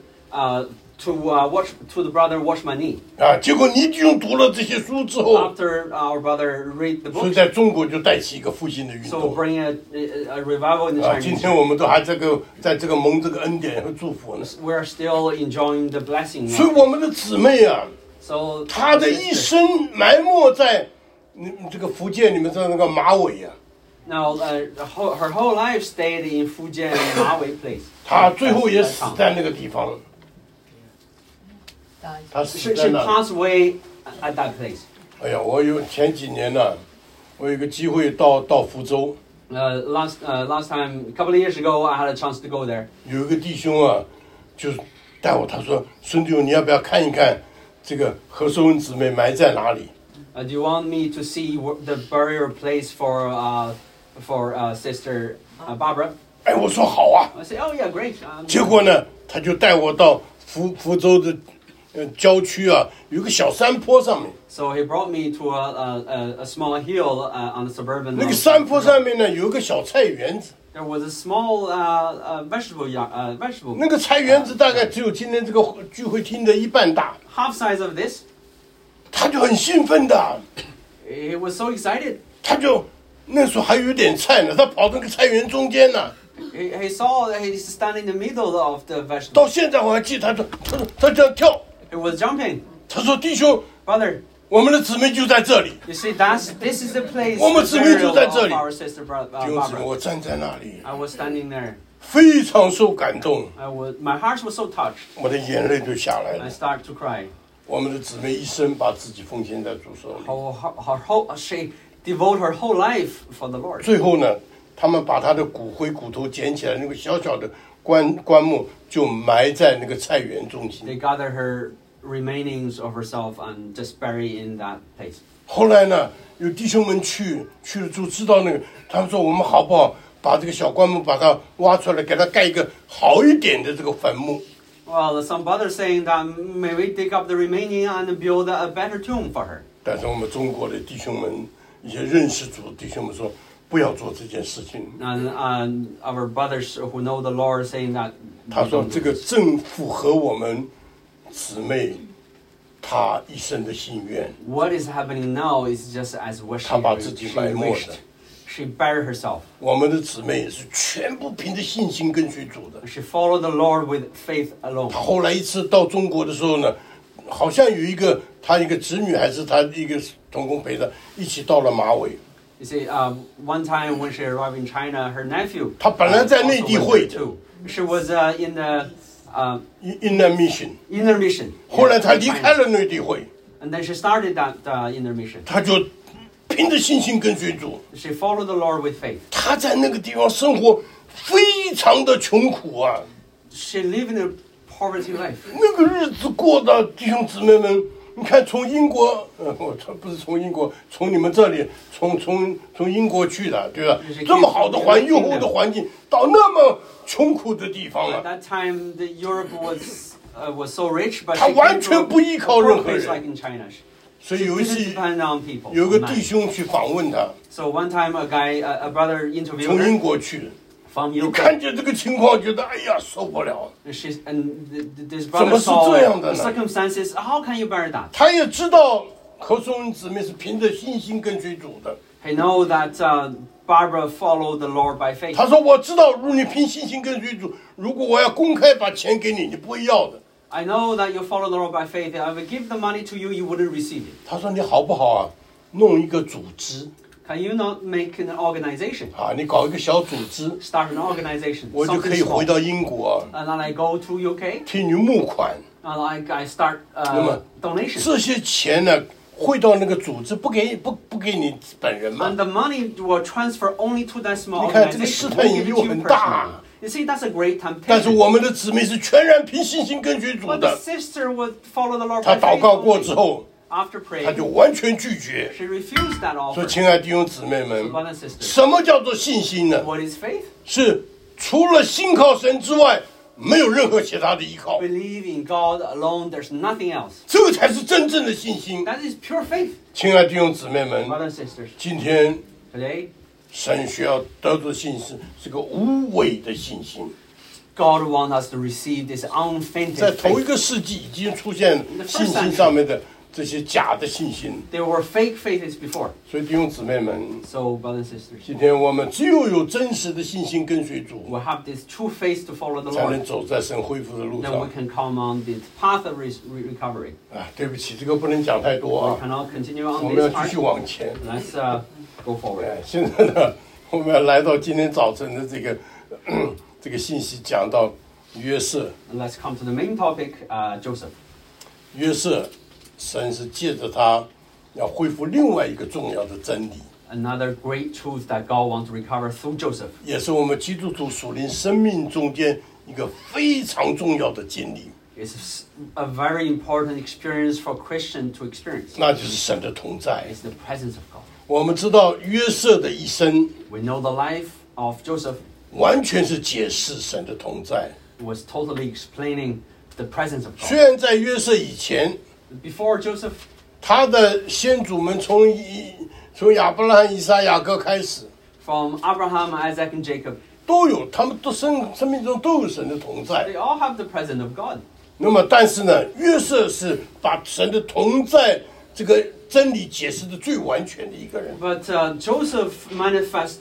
to the brother Watchmani. 啊，结果尼弟兄读了这些书之后， After our brother read the 所以 books, 在中国就带起一个复兴的运 so 动。 bring a revival in the 啊，今 Chinese. 天我们都还在这个蒙这个恩典和祝福呢。 We're still enjoying the blessing 所以 now. 我们的姊妹啊， So 她的一生埋没在这个福建，你们知道那个马尾啊， now her whole life stayed in Fujian Mawei place. 她最后也死在那个地方。 他 She, 死在 she 那里。 passed away at that place. 哎呀，我有前几年呢、我有个机会到福州， Last time, a couple of years ago, I had a chance to go there. 有一个弟兄啊，就是带我，他说：“孙弟兄，你要不要看一看这个何寿恩姊妹埋在哪里 Do you want me to see the burial place for Sister Barbara?？” 哎，我说好啊。 I said, "Oh yeah, great." 结果呢，他就带我到福州的郊区啊，有个小山坡上面。 So he brought me to a small hill on the suburban. 那个山坡上面呢，有一个小菜园子。 There was a small vegetable 那个菜园子大概只有今天这个聚会厅的一半大。 half size of this. 他就很兴奋的， He was so excited. 他就那时候还有点菜呢，他跑到那个菜园中间呢。 He saw that he's standing in the middle of the 到 vegetable. 现在我还记得他这样跳。 He was jumping. 他说：“弟兄， Brother, 我们的姊妹就在这里。 you see, this is the place 我们 the 姊妹就 burial 在 of 这里。 our sister 弟兄姊妹， Barbara. 我站在那里， I was standing there. 非常受感动， My heart was so touched. 我的眼泪都下来 I 了。 started to cry. 我们的姊妹一生把自己奉献在主手里， She devoted her whole life for the Lord. 最后呢，他们把她的骨头捡起来，那个小小的棺木就埋在那个菜园中心。 They gathered her remainings of herself and just bury in that place. 后来呢，有弟兄们去了就知道那个，他们说我们好不好把这个小棺木把它挖出来，给它盖一个好一点的这个坟墓。 Well, some brothers saying that may we dig up the remaining and build a better tomb for her. 但是我们中国的弟兄们，一些认识主的弟兄们说，不要做这件事情。 And our brothers who know the Lord saying that 他说这个正符合我们姊妹她一生的心愿。 what is happening now is just as what 她把自己埋没 wished. 的。 She buried herself. 我们的姊妹也是全部凭着信心跟随主的。 She followed the Lord with faith alone. 她后来一次到中国的时候呢，好像有她一个侄女还是她一个同工陪她一起到了马尾。 You see, one time when she arrived in China, her nephew 她本来在内地 also 会 went 的 there too. She was in the Inner Mission， inner mission. 后来她 in 离 China. 开了内地会， And then she started that inner mission. 她就凭着信心跟随主。 She followed the Lord with faith. 她在那个地方生活非常的穷苦啊。 She lived in a poverty life. 那个日子过的，弟兄姊妹们，你看从英国，我不是从英国，从你们这里，从英国去的，对吧？这么好的优厚的环境，到那么穷苦的地方 At 了， that time, the Europe was so rich, but 她 she 完 came 全 from 不依 a 靠 poor 任何 place 人。 like in China. 所以 She 有一 didn't 次 depend on people. 有个 on 弟 man. 兄去访问她， So one time, a brother interviewed 从英 her 国去的， from 你 UK. 看见这个情况，觉得哎呀受不了。 This 怎么 brother 是 saw 这样的呢？ the circumstances. How can you bear that? 他也知道何松恩姊妹是凭着信心跟随主的。 I know that Barbara followed the Lord by faith. 他说：“我知道，如果你凭信心跟随主，如果我要公开把钱给你，你不会要的。” I know that you follow the Lord by faith. If I would give the money to you, you wouldn't receive it. 他说：“你好不好啊？弄一个组织 Can you not make an organization? 啊，你搞一个小组织， Start an organization. 我就 Something 可以回 small. 到英国 And then I go to UK 替你募款。 and I start 那么 donation. 这些钱呢，汇到那个组织，不给你本人嘛 And？the money will transfer only to that small 你看这个 organization. 试 Won't 探 give 引 it 诱 to you 很大 personally. You see, that's a great 但是 temptation. 我们的姊妹是全然凭信心跟随主 But the 的。 sister would follow the Lord 她 by 祷 faith 告过之 only. 后， After 她 praying, 就完全拒绝。 she refused that 所以， offer. 亲爱的弟兄姊妹们， Brothers and sisters, 什么叫做信心呢？ what is faith? 是除了信靠神之外，没有任何其他的依靠， Believe in God alone. There's nothing else. 这个才是真正的信心。 That is pure faith. 亲爱的弟兄姊妹们， Brothers and sisters, 今天 today 神需要得到的信心是个无伪的信心。 God wants us to receive this unfeigned 在头一 faith. 个世纪已经出现信心上面的这些假的信心， There were fake faiths before. 所以弟兄姊妹们， So, brothers and sisters, 今天我们只有真实的信心跟随主， we'll have this true faith to follow the 才能 Lord. 走在神恢复的路 Then we 上。 can come on the path of recovery. 啊，对不起，这个不能讲太多 We 啊， cannot continue 我 on 们要 this 继续 part. 往前。 Let's go forward. 哎，现在呢，我们要来到今天早晨的这个信息，讲到约瑟。 And let's come to the main topic, Joseph. 约瑟，神是借着他要恢复另外一个重要的真理， Another great truth that God wants to recover through Joseph. 也是我们基督徒属灵生命中间一个非常重要的经历， It's a very important experience for Christian to experience. 那就是神的同在。 It's the presence of God. 我们知道约瑟的一生 We know the life of Joseph 完全是解释神的同在。 was totally explaining the presence of 虽 God. 然在约瑟以前， Before Joseph, 他的先祖们从亚伯拉罕、以撒、雅各开始， from Abraham, Isaac, and Jacob, 都有，他们都生命中都有神的同在。 they all have the presence of God. 那么，但是呢，约瑟是把神的同在这个真理解释的最完全的一个人。 But Joseph manifests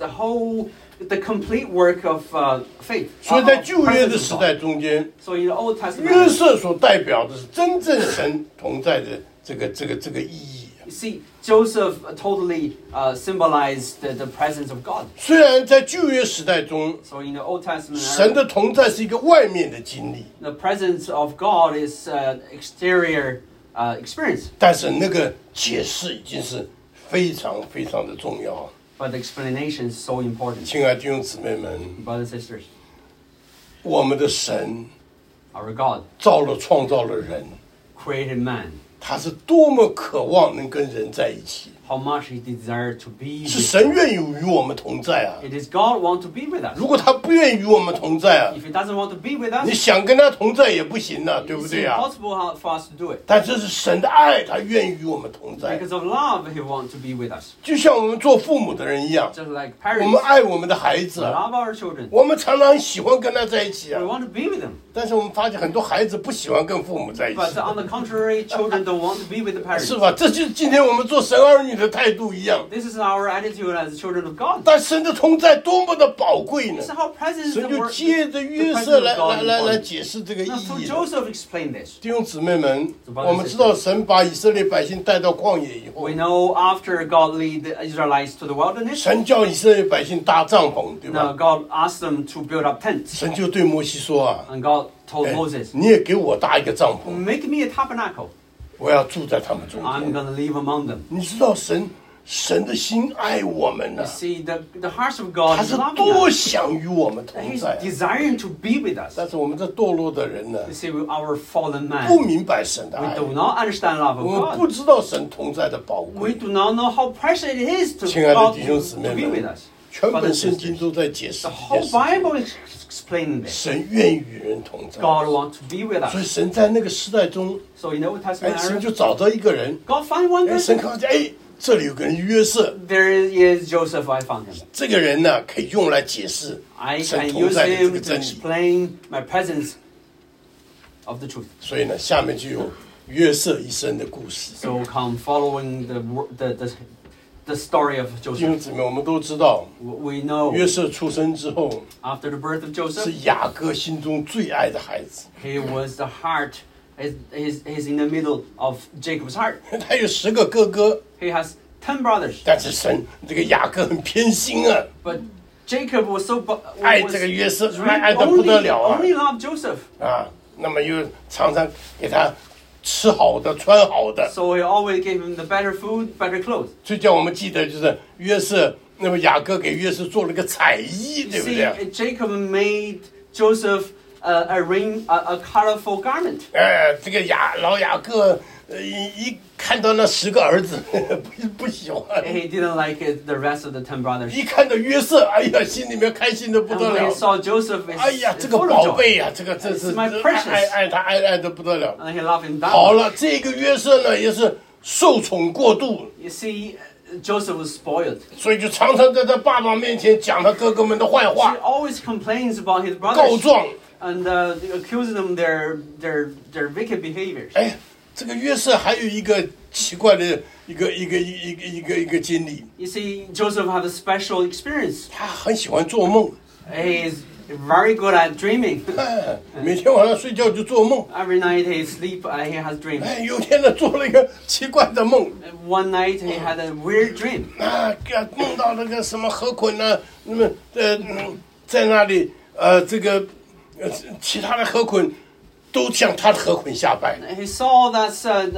the complete work of faith. 所以在 of 旧约的 presence 时 of 代 God. 中间， So in the Old 约 Testament, 瑟所代表的是真正神同在的这个意义。 you see, Joseph totally symbolized the presence of God. 虽然在旧约时代中， So in the Old Testament, 神的同在是一个外面的经历， the presence of God is exterior experience. 但是那个解释已经是非常非常的重要。 But the explanation is so important. 亲爱的弟兄姊妹们， Brothers and sisters, 我们的神 our God 创造了人， created man. 他是多么渴望能跟人在一起， How much he desired to be 是 with 神愿意与我们同在啊！ It is God want to be with us. 如果他不愿意与我们同在啊， If he doesn't want to be with 你 us, 想跟他同在也不行啊，对不 it's 对啊？ impossible for us to do it. 但这是神的爱，他愿意与我们同在， Because of love, he wants to be with us. 就像我们做父母的人一样， Just like 我 parents, 们爱我们的孩 we 子啊， love our children. 我们常常喜欢跟他在一起 We 啊， want to be with them. 但是我们发现很多孩子不喜欢跟父母在一起， But on the contrary, children don't want to be with the parents. 是吧？这就是今天我们做神儿女的态度一样。 This is our attitude as children of God. 但神的同在多么的宝贵呢 This is！how present is 神 the 就 word. 借着 the 约 presence 瑟 of 来 God 来 in 来 God. 解释这个意 Now, through 义的。 Joseph explained this. 弟兄姊妹们， So brothers and 我们知道神把以色列百姓带到旷野以后 We，know after God lead the Israelites to the wilderness, 神叫以色列百姓搭帐篷，对 now 吧？ God asked them to build up tents. 神就对摩西说啊， And God told 哎 Moses, 你也给我搭一个帐篷， make me a tabernacle. 我要住在他们中 I'm 间。 going to live among them. 你知道神的心爱我们呢 You，see, the hearts of God 他 is 是 loving 多 us. 想与我们同 He's 在啊。 desiring to be with us. 但是我们这堕落的人呢， You see, our fallen 不 man, 明白神的 we 爱， do not understand love 我 of 们不 God. 知道神同在的宝 We 贵。 do not know how precious it is to 亲爱的 God 弟兄姊 to 妹 be with 们 us.， 全 Brothers 本 and 圣经 sisters, 都在解释 the 这 whole 件事。 Bible is explaining this. 神愿意与人同在， God wants to be with 所以 us. 神在那个时代中， So in the Old 哎， Testament 神 era, 就找到一个人， God find one 哎，神 person. 看见，哎，这里有个人约瑟， There is Joseph, I found him. 这个人呢，可以用来解释 I 神 can 同 use 在的这 him 个 to 真理。 explain my presence of the truth. 所以呢，下面就有约瑟一生的故事。 So come following the story of 弟 Joseph. 兄姊妹，我们都知道， We know 约瑟出生之后 after the birth of 是 Joseph, 雅各心中最爱的孩子， he was the heart, he's in the middle of Jacob's heart. 他有10个哥哥， He has 10 brothers. 但是神这个雅各很偏心啊， But Jacob was so 爱 was 这个约瑟， really 爱得不得了啊 only loved Joseph. 啊！那么又常常给他吃好的、穿好的， So he always gave him the better food, better clothes. 所以叫我们记得就是约瑟，那么雅各给约瑟做了个彩衣， You 对不 see, 对？ Jacob made Joseph a colorful garment. 这个老雅各一看到那10个儿子不喜欢， He didn't like the rest of the 10 brothers. 一看到约瑟，哎呀，心里面开心的不 And 得 when he 了。 saw Joseph, 哎呀， it's 这个 full 宝 of joy. 贝呀，这个真 It's 是 my precious. 爱他爱得不得了。 And he loved him that 好 much. 了，这个约瑟呢也是受宠过度， You see, Joseph was spoiled. 所以就常常在他爸爸面前讲他哥哥们的坏 He 话， always complains about his 告 brothers 状。 and accuses them their wicked behaviors. 哎，这个约瑟还有一个奇怪的一个经历， You see, Joseph had a special experience. 他很喜欢做梦， He is very good at dreaming. 每天晚上睡觉就做梦。 Every night he sleep, he has dreams. 哎，有天呢做了一个奇怪的梦， One night he had a weird dream. 梦到那个什么河捆呢，那么在那里这个其他的河捆都向他的河捆下拜。 He saw that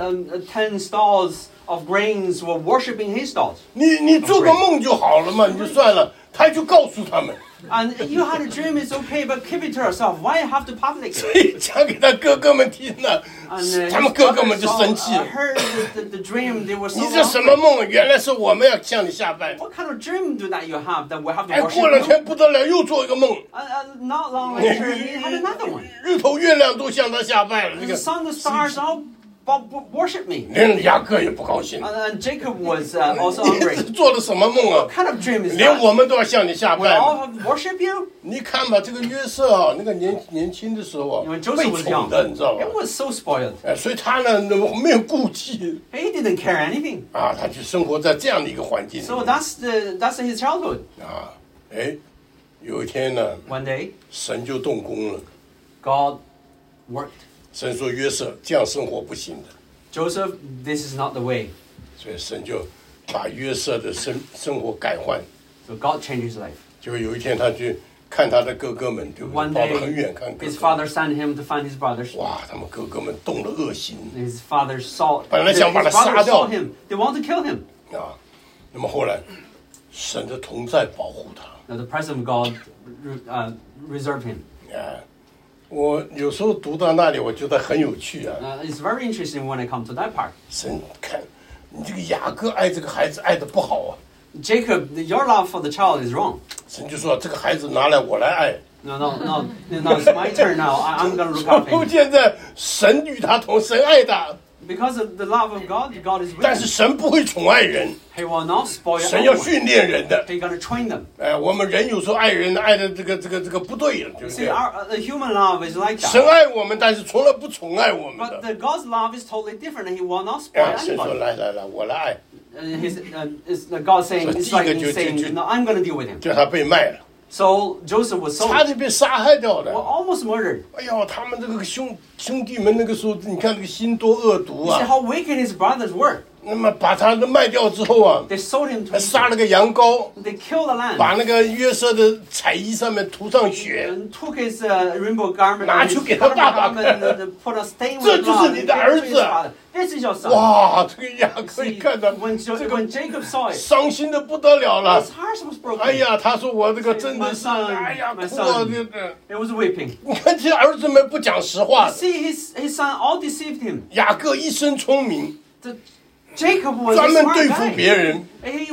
10 stalls of grains were worshipping his stalls. 你做个梦就好了嘛，你就算了。他就告诉他们， And you had a dream, it's okay, but keep it to yourself. Why you have to public 所 it? 以讲给他哥哥们听了， And 他们哥哥们就生气了。 heard the dream. They were so 你这什么 angry. 梦？原来是我们要向你下拜。 What kind of dream do that you have that we have to 哎，过 worship 两 you? 天不得了，又做一个梦， Not long later, he had another one. 日头月亮都向他下拜了。这 The 个 sun, the stars all worship me. 连雅各也不高兴， And Jacob was also 你这 angry. 做的什么梦啊 What？kind of dream is 连 that? 我们都要向你下 We 拜 all 吗？ have to worship you? 你看吧，这个约瑟啊，那个年轻的时候啊 When， 被 Joseph was 宠 young, 的，你知道吧 it？was so spoiled. 哎，所以他呢没有顾忌 He didn't care anything. 啊，他就生活在这样的一个环境里 So 面 that's his childhood. 啊。哎，有一天呢， One day, 神就动工了。 God worked. 神说约瑟这样生活不行的， Joseph, this is not the way. 所以神就把约瑟的生活改换。 So God changed his life. 就有一天他去看他的哥哥们，对不对？ One 跑得很远 day, 看哥 his 哥们。 father sent him to find his brothers. 哇，他们哥哥们动了恶心 His father saw. 本来想把他 His brothers 杀掉。 saw him. They want to kill him. 啊。那么后来，神的同在保护他。 Now the presence of God reserved him. 啊，我有时候读到那里，我觉得很有趣啊。 It's very interesting when I come to that part. 神看你这个雅各爱这个孩子爱的不好啊， Jacob, your love for the child is wrong. 神就说这个孩子拿来我来爱。 No, it's my turn now. I'm going to look after 从 him. 现在神与他同，神爱他， Because of the love of God, God is with 但是 him. 神不会宠爱人， He will not spoil 神要 anyone. 训练人的。 He's going to train them. 哎，我们人有时候爱人爱的这个不对了，对不 See, 对？ the human love is like 神 that. 爱我们，但是从来不宠爱我们 But 的。 the God's love is totally different. He will not spoil 哎，神说 anybody. 来，我来爱， It's God saying, So it's like Jacob me 就 saying, no, I'm going to deal with him. 叫他被卖了， So Joseph was sold, 差点被杀害掉的。 almost murdered. 哎呦，他们这个兄弟们那个时候，你看这个心多恶毒 You see 啊！ how wicked his brothers were. 那么把他卖掉之后啊， They sold him to 还杀 Egypt. 了个羊羔， They killed the lamb 把那个约瑟的彩衣上面涂上血。 and took his rainbow garment 拿 and 去 his 给他爸爸 garment 看。 and put a stain 这 with 就是 blood. 你 and 的 gave 儿 to 子 his father. This is your son. 哇，这个雅各一 See, 看到 when Jacob saw it, 伤心的不得了了 his。heart was broken. 哎呀，他说我这个真的 My 是， son, 哎呀， my 哭啊！ son. 这个， It was weeping. 你看这些儿子们不讲实话 You，see, his son all deceived him. 雅各一生聪明， Jacob was 专 a 门 smart 对付 guy. 别人，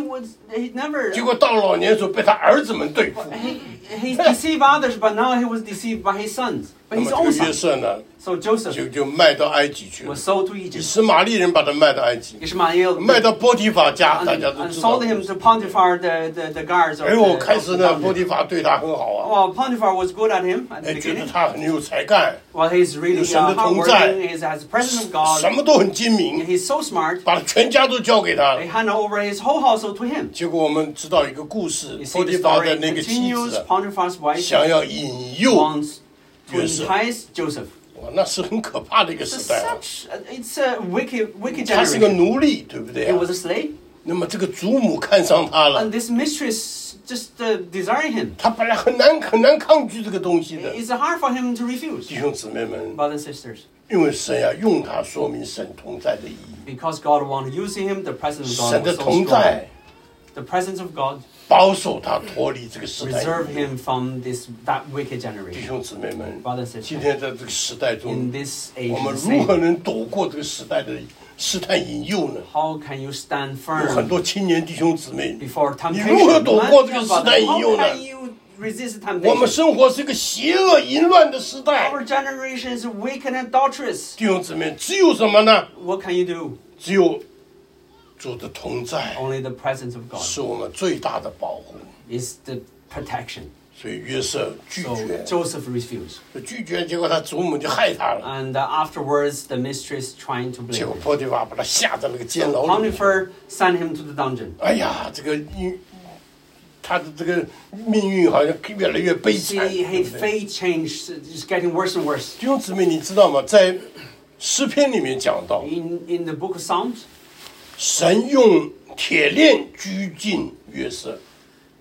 He never. 结果到老年的时候被他儿子们对付。 He deceived others, but now he was deceived by his sons, 那 by 么 his 这 own 个约 son. 瑟呢， So Joseph 就卖到埃及去了， was sold to 以 Egypt. 实玛利人把他卖到埃及， Ishmael 卖到波提法家，大家都 and 知道 sold。him to Potiphar, the guards of 哎呦，开 the 始呢， dungeon. 波提法对他很好啊， Well, Potiphar was good at him at the 哎，觉得 beginning. 他很有才干， Well, he's really 有神的同在。 hardworking. He has the presence of 什 God. 么都很精明， He's so smart. 把全家都交给他了 They。hand over his whole household to him. 结果我们知道一个故事 You， 波 see 提 the 法 story 的那个妻 continues. 子啊 Potiphar's wife 想要引诱， wants to 约瑟。 entice Joseph. 哇，那是很可怕的一个 It's 时代啊！ it's a wicked 他是个 generation. 奴隶，对不对 He 啊 was？a slave, 那么这个祖母看上他了 and，this mistress just desired him. 他本来很难抗拒这个东西的。 It's hard for him to refuse. 弟兄姊妹们， Brothers and sisters, 因为神呀用他说明神同在的意义， because God wanted to use him, the presence of 神 God 的 was so 同 strong. 在 The presence of God 保守他脱离这个时代。 reserved him from that wicked 弟 generation. 兄姊妹们， Brothers and 今 sisters, 天在这个时代 in 中， this age, 我们 the 如何 same. 能躲过这个时代的试探引诱呢？ How can you stand 有很 firm 多青年弟兄姊妹， before 你如何 temptation? 躲过这个时代引诱 How 呢？ can you resist 我们 temptation? 生活是一个邪恶淫乱的时代， Our generation is wicked and adulterous. 弟兄姊妹，只有什么呢？ What can you do? 只有主的同在 Only the presence of God 是我们最大的保护。 is the protection. 所以约瑟拒 So 绝， Joseph refused. 拒绝，结果他祖母就害他了。 And afterwards, the mistress trying to 结 blame 果 him. 波提法把他下在那个监 So 牢里。 Potiphar sent him to the dungeon. 哎呀，这个他的这个命运好像越来越悲 See, 惨。对 his 不对 fate changed. It's getting worse and worse. 弟兄姊妹，你知道吗？在诗篇里面讲到， In the book of Psalms, 神用铁链拘禁约瑟。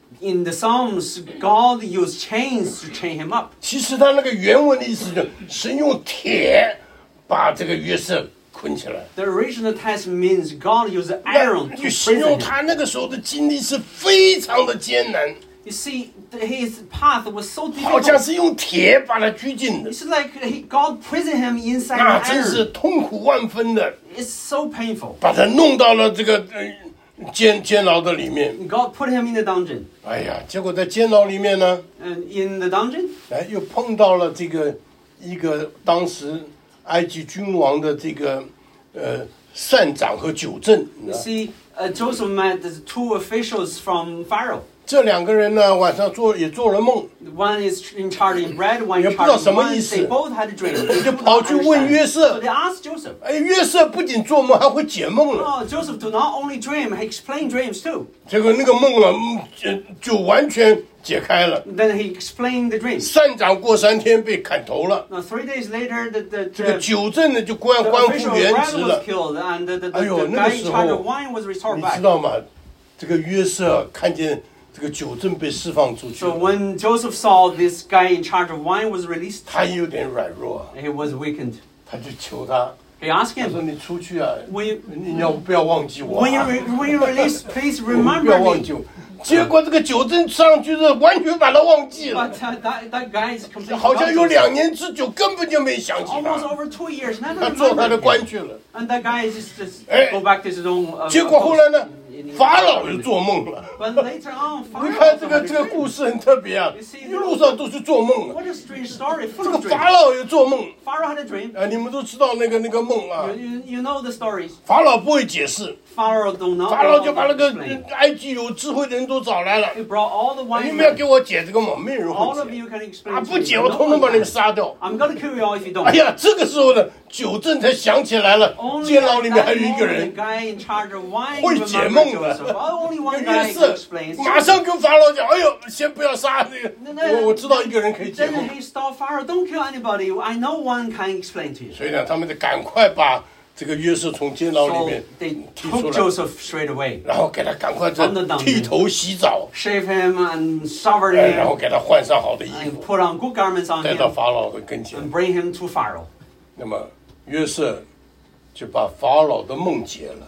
In the Psalms, God used chains to chain him up. 其实他那个原文的意思就是神用铁把这个约瑟捆起来。 The original text means God used iron to 就形 prison 容 him. 他那个时候的经历是非常的艰难， You see, his path was so 好像 difficult. 是用铁把他拘禁的， It's like God prisoned him inside 那 the 真是 iron. 痛苦万分的， It's so painful. 把他弄到了这个监牢的里面。 God put him in the dungeon. 哎呀，结果在监牢里面呢， And in the dungeon, 哎，又碰到了这个一个当时埃及君王的这个善长和九正， you see, Joseph met the two officials from Pharaoh. 这两个人呢晚上也做了梦， One is in charge in bread, one 也 in 不知道 charge 什 in 么 wine. 意思。 They both had a dream. They 就 could 跑 not 去问 understand. 约 So 瑟 they，asked Joseph. 哎，约瑟不仅做梦，还会解梦了。 Oh, Joseph do not only dream, he explained dreams too. 结果那个梦啊，就完全解开了。 Then he explained the dreams. 善长过3天被砍头了， Now 3 days later, 这个 the 九正呢就官 official 复 of 原 bread 职 was 了。 killed, and the 哎呦，那 guy 个 in 时 charge 候 of wine was restored 你 back. 知道吗？这个约瑟看见这个九正被释放出去 So，when Joseph saw this guy in charge of wine was released, 他也有点软弱， he was weakened. 他就求他， He asked 他说 him, 你出去啊， "Will you, 你要不要忘记我 when you 啊？ when you release, please 不要 remember 忘 me." 记我。结果这个九正上去是完全把他忘记了 But，that guy is completely 好像有 forgotten 2年之久根本就没想起 almost 他， over 2 years. Never 他做他的 remembered 官 him. 去了。 And that guy just Eh, go back to his own. 结果后来呢 in-， 法老又做梦了。 But later on, 你 Pharaoh 看这 also 个 had a 这个 dream. 故事很特别啊，一路上都是做梦啊。 What a strange story, 这 full 个 of 法 dreams. 老也做梦， Pharaoh had a dream. 你们都知道那个梦啊。 You know the stories. 法老不会解释， Pharaoh do not 法老就把那 know 个 how to explain. 埃及有智慧的人都找来了， He brought all the 你 wise 们要 men. 给我解这个梦，没有人 All 会 of 解。 you can explain 啊， to 不 me. 解 No 我通 one 通把你们 can. 杀掉。 I'm gonna kill you all if you don't. 哎呀，这个时候呢，九正才想起来了， Only 监牢 at 里面还 that 有一个 moment, 人 the guy in charge of wine 会解 remembered 梦的 Joseph. Only one 约 guy can 瑟 explain. 马上跟法老讲：“哎呦，先不要杀那个，我知道一个人可以解 Then 梦。 he stopped Pharaoh. Don't kill anybody. I know one can explain to ”you. 所以呢，他们就赶快把这个约瑟从监牢里 So 面 they 提出 took 来， Joseph straight away, 然后给他赶快 From the dungeon 剃头洗澡， shave him and showered 然后 him, 给他换上好的衣 and 服， put on good garments on 带到 him, 法老的跟前。 and bring him to Pharaoh. 那么约瑟就把法老的梦解了。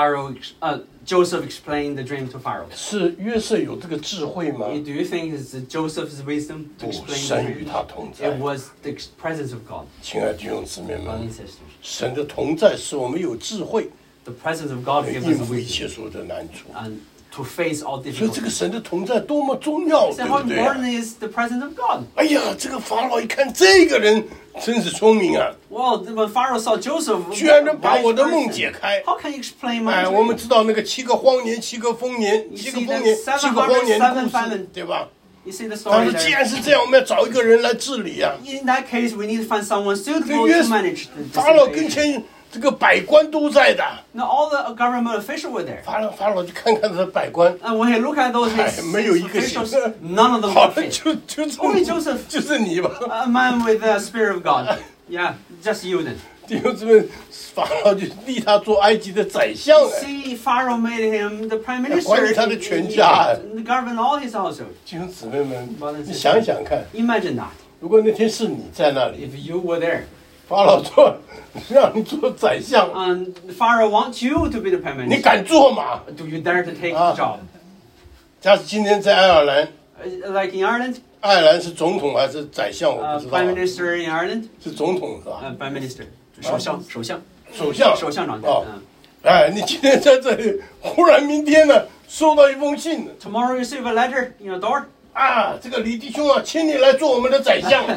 Joseph explained the dream to Pharaoh. 是约瑟有这个智慧吗？ Do you think it's Joseph's wisdom to 不， explain the 神与 dream? 他同在 It。was the presence of God, 亲爱的弟兄姊妹 brothers 们 and，sisters. 神的同在使我们有智慧， The presence of God 应 gives us 付一 wisdom 切所有的难处。 and to face all 所以这个 difficulties. 神的同在多么重要， So 对 how 不对啊？ important is the presence of God? 哎呀，这个法老一看这个人真是聪明啊， Well, when Pharaoh saw Joseph, 居然能把 wise 我的梦 person, 解开。 how can you explain my 哎，我们 dream? 知道那个7个荒年、7个丰年、 You 7个 see 丰 the 年、 7 7个荒年的 7 故事 famine， 对吧？ You see the 他 story 说，既 there. 然是这样，我们要找一个人来治理啊。 In that case, we need to find someone suitable 这约 to manage the 法老跟 situation. 前这个百官都在的， Now, all the government officials were there. 法老就看看他的百官， And when he looked at those 哎，没有一个 officials, 行的。 none of them 好 could 了， fit. 就是 Only 你 Joseph. 就是你吧， A man with the spirit of God. Yeah, just you then. 弟兄姊妹，法老就立他做埃及的宰相哎。 See, Pharaoh made him the prime 管 minister 理他的全家哎。 and governed all his household. 弟兄姊妹们 Brothers，and 你想想看， Imagine that. 如果那天是你在那里， If you were there 法老做让你做宰相， and Pharaoh wants you to be the prime 你 minister, 敢做吗？ do you dare to take Ah. the job? 假使今天在爱尔兰， Like in Ireland, 爱尔兰是总统还是宰相？我不知道 prime 啊， minister in Ireland, 是总统是吧？ prime minister. 首相首相。 首相长哦，哎，你今天在这里，忽然明天呢，收到一封信 Tomorrow you receive a letter in your door. 啊，这个李弟兄啊，请你来做我们的宰相，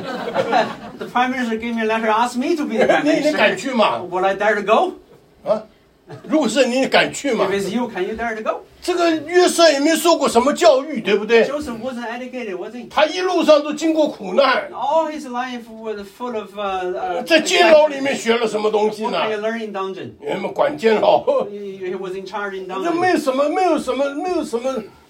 The prime minister gave me a letter, asked me to be the prime 你敢 minister. 去吗？ Would I dare to go? 啊，如果是你敢去吗 If？it's you, can you dare to go? 这个约瑟也没受过什么教育，对不对？ Joseph wasn't educated, was he? 他一路上都经过苦难， All his life was full of 在监牢里面学了什么东西 What 呢 can？you learn in dungeon? 你们管监牢， He was in charge in 这 dungeon. 没有什么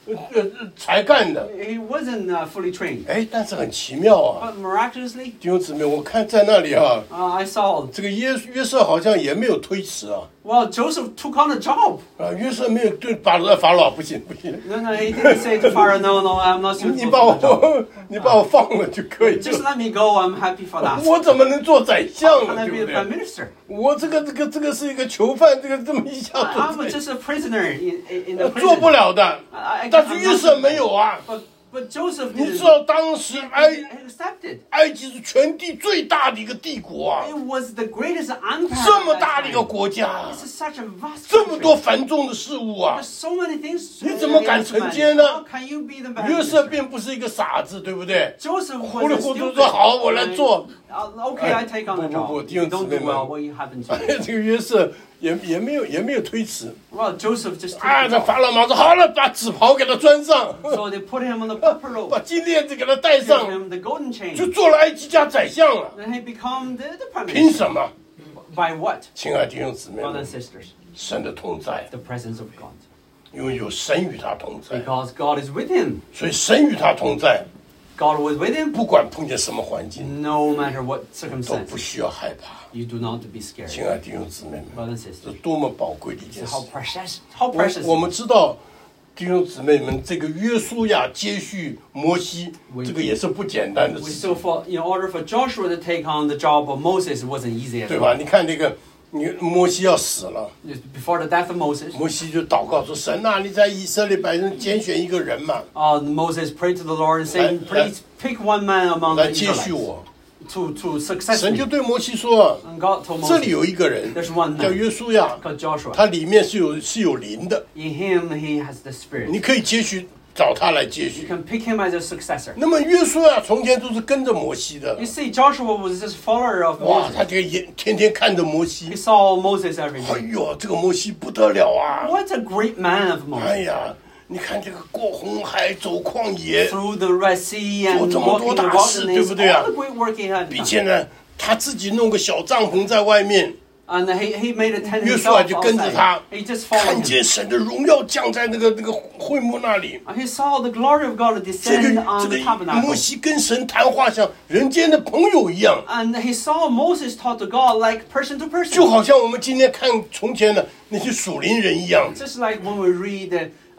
才干的。 He wasn't fully trained. 哎，但是很奇妙啊， But miraculously, 弟兄姊妹，我看在那里啊， I saw, 这个约瑟好像也没有推辞啊。 well, Joseph took on the job. 约瑟没有对法老不行不行， No, he didn't say to Pharaoh, no, I'm not 你 suitable 把 for the job. 你把我放了就可以。 Just let me go, I'm happy for that. 我怎么能做宰相 How 呢？ can I 对 be 不 the prime 对？ minister? 我这个是一个囚犯，这么一下 I'm 子 just a prisoner in the 做不 prison. 了的。 但是 I'm 约 not 瑟没有啊。 But Joseph 你 didn't. 知道当时 He accepted. 埃及是全地最大的一个帝国啊， It was the greatest empire. 这么 at 大 that 的一个 time. 国家， This is such a vast 这么 country. 多繁重的事物啊 There's。so many things. 你怎么敢承接呢？ How can you be the prime 约瑟 minister? 并不是一个傻子，对不对？ Joseph 糊里 was 糊涂 stupid. 说好，我来做。 Okay, I take on the 不， job. 弟兄 You 姊 don't 妹 do 们 well, what you happen to? 这个约瑟也没有推辞 Well, Joseph just 啊！ took 这 the job. 法老马说好了，把紫袍给他穿上， So they put him on the purple 把 robe, 金链子给他戴 gave 上， him the golden 就 chain. 做了埃及家宰相了。 Then he become the prime 凭 minister. 什么？ By what? 亲爱的弟兄姊妹 Brothers 们 and，sisters, 神的同在， the presence of God. 因为有神与他同在， Because God is with him. 所以神与他同在， God was with him 不管碰见什么环境， no matter what 都 circumstance. 不需要害怕。 You do not be scared. 亲爱的弟兄姊妹们， Brothers and 这 sisters, 多么宝贵的一件事！ how precious, how precious. 我们知道，弟兄姊妹们，这个约书亚接续摩西，这个也是不简单的 We 事 still for in order for Joshua to take on the job of Moses, it wasn't easy at 对吧？ all. 你看这个，摩西要死了， Before the death of Moses, 摩西就祷告说：“神啊，你在以色列百姓拣选一个人嘛， Moses prayed to the Lord and saying, "Please pick one man among the 来接续 Israelites 我。” to success 神 me." 就对摩西说 And God told：“ 这里 Moses, 有一个人 "There's one 叫 man 约书亚， called Joshua. 他里面是有灵的， In him, he has the Spirit. 你可以接续，找他来接 You 续。” can pick him as a successor." 那么约书亚从前都是跟着摩西的 You，see, Joshua was just follower of 哇， Moses. 他这个眼天天看着摩西 He，saw Moses every 哎 day. 呦，这个摩西不得了啊！ What a great man of 哎 Moses. 呀，你看这个过红海走旷野， Through the Red Sea and 做这么多 walking the 大事，对 wilderness, 不对啊？ all the great work he had 并 done. 且呢，他自己弄个小帐篷在外面， And he made a tent 约书亚 himself 就跟着 outside. 他 He just 看 followed him. 见神的荣耀降在那个会幕那里。 And he saw the glory of God 这 descend 个 on the 摩 tabernacle. 西跟神谈话像人间的朋友一样， And he saw Moses talk to God like person to 就 person. 好像我们今天看从前的那些属灵人一样。 Just like when we read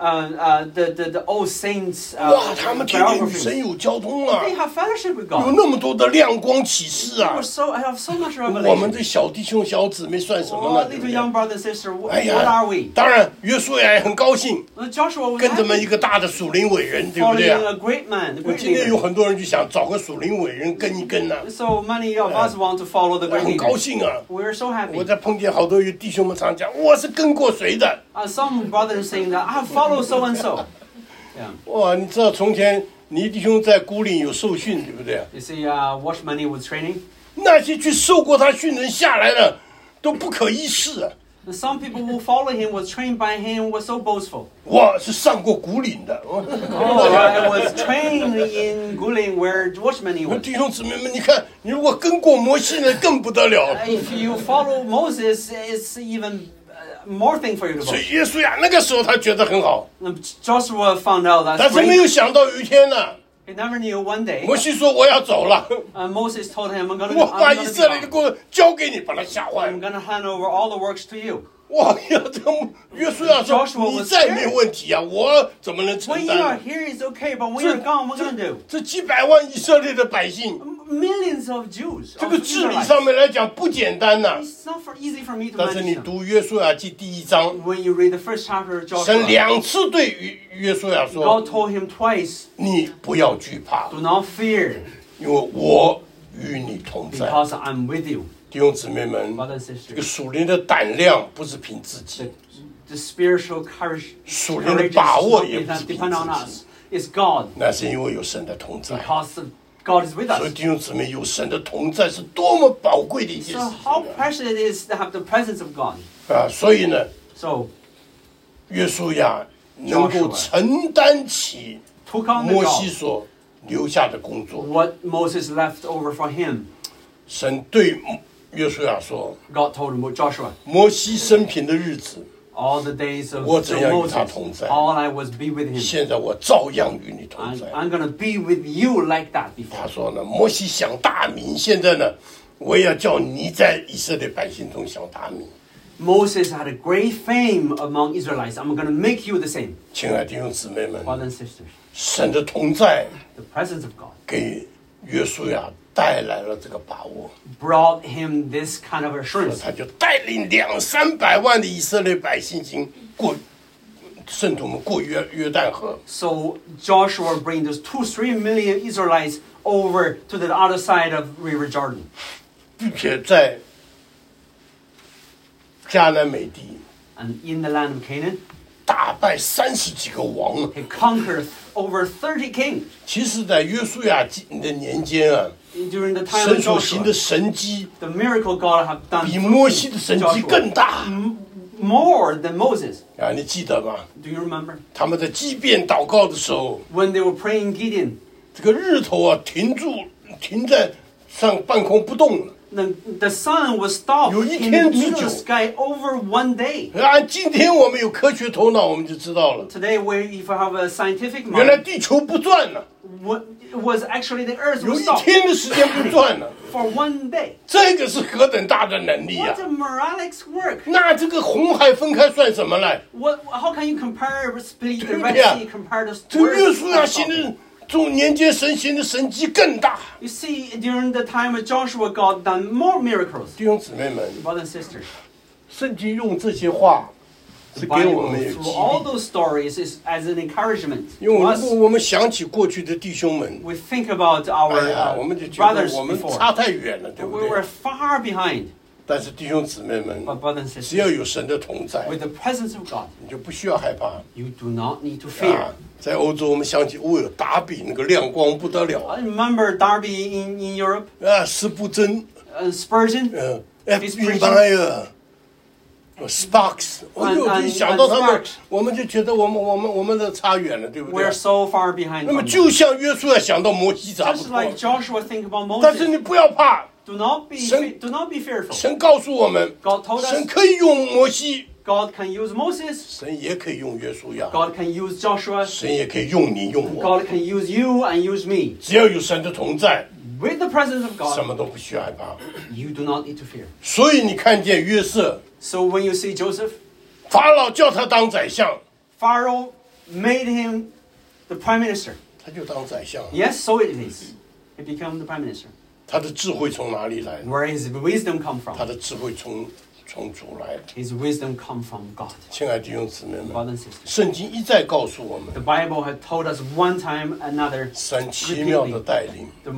the old saints 哇，他们天天与 biographies. 神有交通啊， They have fellowship with 有 God. 那么多的亮光启示 They 啊 have so much 我们 revelation. 这小弟兄小姊妹算什么 Oh, 呢？对不 little 对？ young brother and sister, what 哎 are 呀 we?， 当然约书亚也很高兴， Joshua was 跟着们一 happy, 个大的属灵伟人，对不对 following 啊？ a great man, a 我 great 今天有 leader. 很多人就想找个属灵伟人跟一跟呐， So many of us want to follow the 我 great 很高 leader. 兴啊！ We're so 我 happy. 在碰见好多有弟兄们常讲，我是跟过谁的？ Some brothers saying that I follow so and so. Yeah. 哇，你知道从前倪弟兄在孤岭有受训，对不对？ You see, Watchman was training. 那些去受过他训的人下来了，都不可一世啊！ And some people who follow him was trained by him was so boastful. 我是上过古岭的。 Oh, I was trained in Guling where Watchman 我 was. 弟兄姊妹们，你看，你如果跟过摩西呢，更不得了。 If you follow Moses, it's even more thing for you to 所以 boast. 约书亚那个时候他觉得很好， Joshua found out 但 that's 是没有 great. 想到有一天呢， He never knew one day. 摩西说我要走了， Moses told him, 我把以色列的 I'm 工作交给你，把他吓坏了。 going to hand over all the works to you. 哇呀，这个约书亚说 Joshua 你 was 再没有问题啊，我怎么能 When 承 you 担 are 呢？ here, it's okay, but when you're gone, what going to do? 这几百万以色列的百姓， Millions of Jews. 这 Of 个治理 Israelites. 上面来讲不简单呐。 It's not easy for me to 但是你 manage them. 读约书亚记第1章， When you read the first chapter of 神 Joshua, 2次对约书亚说 God told him twice, 你不要惧怕， do not fear, 因为我与你同在。 because I'm with you. 弟兄姊妹们， Brothers and 这个 sisters, 属灵的胆量不是凭自己， the spiritual courage, 属灵的 courage 把握 is 也 not 不是凭 depend on 自己， us. It's God, 那是因为有神的同在。 because God is with 所以 us. 弟兄姊妹，有神的同在是多么宝贵的一件 So 事 how 情 precious it is to have the presence of God. 啊！所以呢， So 约书亚能够承担起 took on the 摩西 job, 所留下的工作。 what Moses left over for him. 神对约书亚说 God told him, Joshua, 摩西生平的日子， All the days of 我怎样与 Moses, 他同在？ all I was be with him. 现在我照样与你同在。 I'm going to be with you like that 他 before. 说呢，摩西享大名，现在呢，我也要叫你在以色列百姓中享大名。 Moses had a great fame among Israelites. I'm going to make you the same. 亲爱的弟兄姊妹们， Brothers and sisters, 神的同在 the presence of God 给约书亚带来了这个把握， brought him this kind of 所以 assurance. 他就带领200-300万的以色列百姓经过圣徒们过约旦河。 So Joshua bring those 2-3 million Israelites over to the other side of River Jordan. 并且在迦南美地 And in the land of Canaan, 大败30几个王。 he conquered over 30 kings. 其实，在约书亚的年间啊， During the time 神 of 所行的 Joshua, 神迹 the miracle God have done 比摩西的神迹 Joshua 更大 more than Moses. 啊！你记得吗？ Do you remember? 他们在激变祷告的时候， When they were praying Gideon, 这个日头啊停在上半空不动了。 the sun was stopped 有一 in 天 the 之 middle 久。 of the sky over one day. 啊，今天我们有科学头脑，我们就知道了， Today, if you have a scientific 原来 mind, 地球不转了， what it was actually the earth 有 was 一 stopped 天的时间不转了， for one day. 这个是何等大的能力啊 What！a miraculous work! 那这个红海分开算什么呢？ How can you compare split the 对不 Red 对啊？ Sea compared to 这个约 words 书亚 of 行 God? 的中年间神行的神迹更大。 You see, during the time of Joshua, God done more miracles. 弟兄姊妹们， Brothers and sisters, 圣经用这些话是 the 给我 Bible 们有 through 激 all 励， those stories is as an encouragement 因为 to 如 us. 果我们想起过去的弟兄们， We think about our 哎呀，我们就觉得 brothers 我们 before. 差太远了，对不 We 对 were？far behind. 但是弟兄姊妹们， But brothers and 只要 sisters, 有神的同在， with the presence of God, 你就不需要害怕。 you do not need to fear. 啊，在欧洲，我们想起有达比那个亮光不得了 I remember Darby in Europe, 啊，斯布真， Spurgeon, F. His 云巴尔，Sparks，我就 and 想到他们 Sparks， 我们就觉得我们的差远了，对不对 we're？so far behind 那么 from 就 them. 像约书亚想到摩西差不 Just 多， like Joshua think about 但是 Moses. 你不要怕， Do not be 神- do not be fearful. 神告诉我们， God told 神 us 可以用摩西， God can use Moses. 神也可以用约书亚， God can use Joshua. 神也可以用你用我， God can use you and use me. 只要有神的同在， With the presence of 什 God, 么都不需要害怕。 you do not need to fear. 所以你看见约瑟， So when you see Joseph, 法老叫他当宰相， Pharaoh made him the prime minister. 他就当宰相。 Yes, so it is. He became the prime minister. 他的智慧从哪里来？ Where his wisdom come 他 from? 的智慧从主来的。 His wisdom come from God. 亲爱的弟兄姊妹 Brothers 们， and sisters. 圣经一再告诉我们， The Bible had told us one time another 神奇妙的带领 the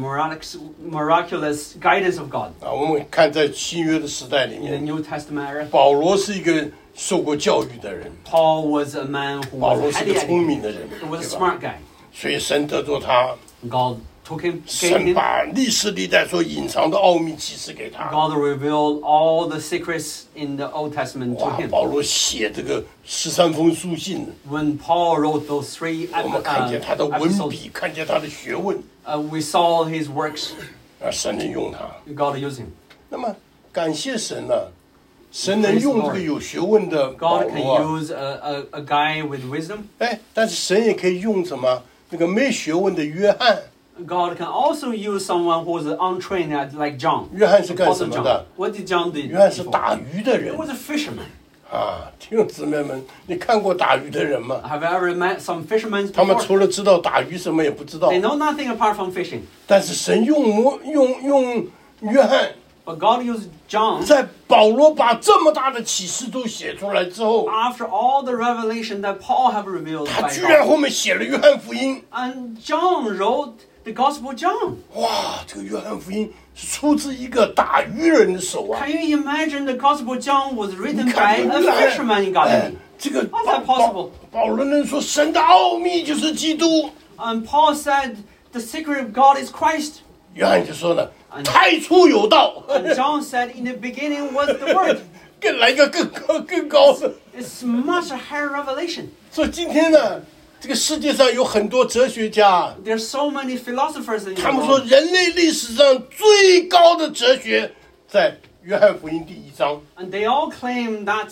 miraculous guidance of God. 啊！我们看在新约的时代里 In the 面， New Testament era, 保罗是一个受过教育的人， Paul was a man who 保罗 was 是 highly 个聪 educated. 明的人， He was a 对吧？ smart guy. 所以神得着他， God took him, gave 神 him. 把历史历代所隐藏的奥秘启示给他。 God revealed all the secrets in the Old Testament to 哇， him. 保罗写这个13封书信， When Paul wrote those three 我们看见他的文 episodes, 笔，看见他的学问， we saw his works. 啊，神能用他。 God used him. 那么感谢神啊，神能用这个有学问的保 God can 罗啊， use a guy with wisdom. 哎，但是神也可以用什么那个没学问的约翰。 God can also use someone who is untrained like John. 约翰是干什 Apostle 么 John. 的？ What did John do? 约翰是 before? 打鱼的人 He was a fisherman. 啊！弟兄姊妹们，你看过打鱼的人吗？ Have you ever met some fishermen 他们 before? 除了知道打鱼，什么也不知道 They。know nothing apart from fishing. 但是神用约翰， But God used John 在保罗把这么大的启示都写出来之后， after all the revelation that Paul have revealed 他 by 居然 God. 后面写了约翰福音。 And John wrote the Gospel of John. 哇，这个约翰福音是出自一个打鱼人的手啊！ Can you imagine the Gospel of John was written 你 by 看 a 原来 fisherman in 哎 Galilee? 这个 How's that possible? 保罗能说神的奥秘就是基督， And Paul said the secret of God is Christ. 约翰就说了，太初有道， And John said in the beginning was the Word. 更来一个更高的。 It's much a higher revelation. 所以今天呢，这个世界上有很多哲学家， There's so many philosophers in the 他们说 world. 人类历史上最高的哲学在约翰福音第1章。 And they all claim that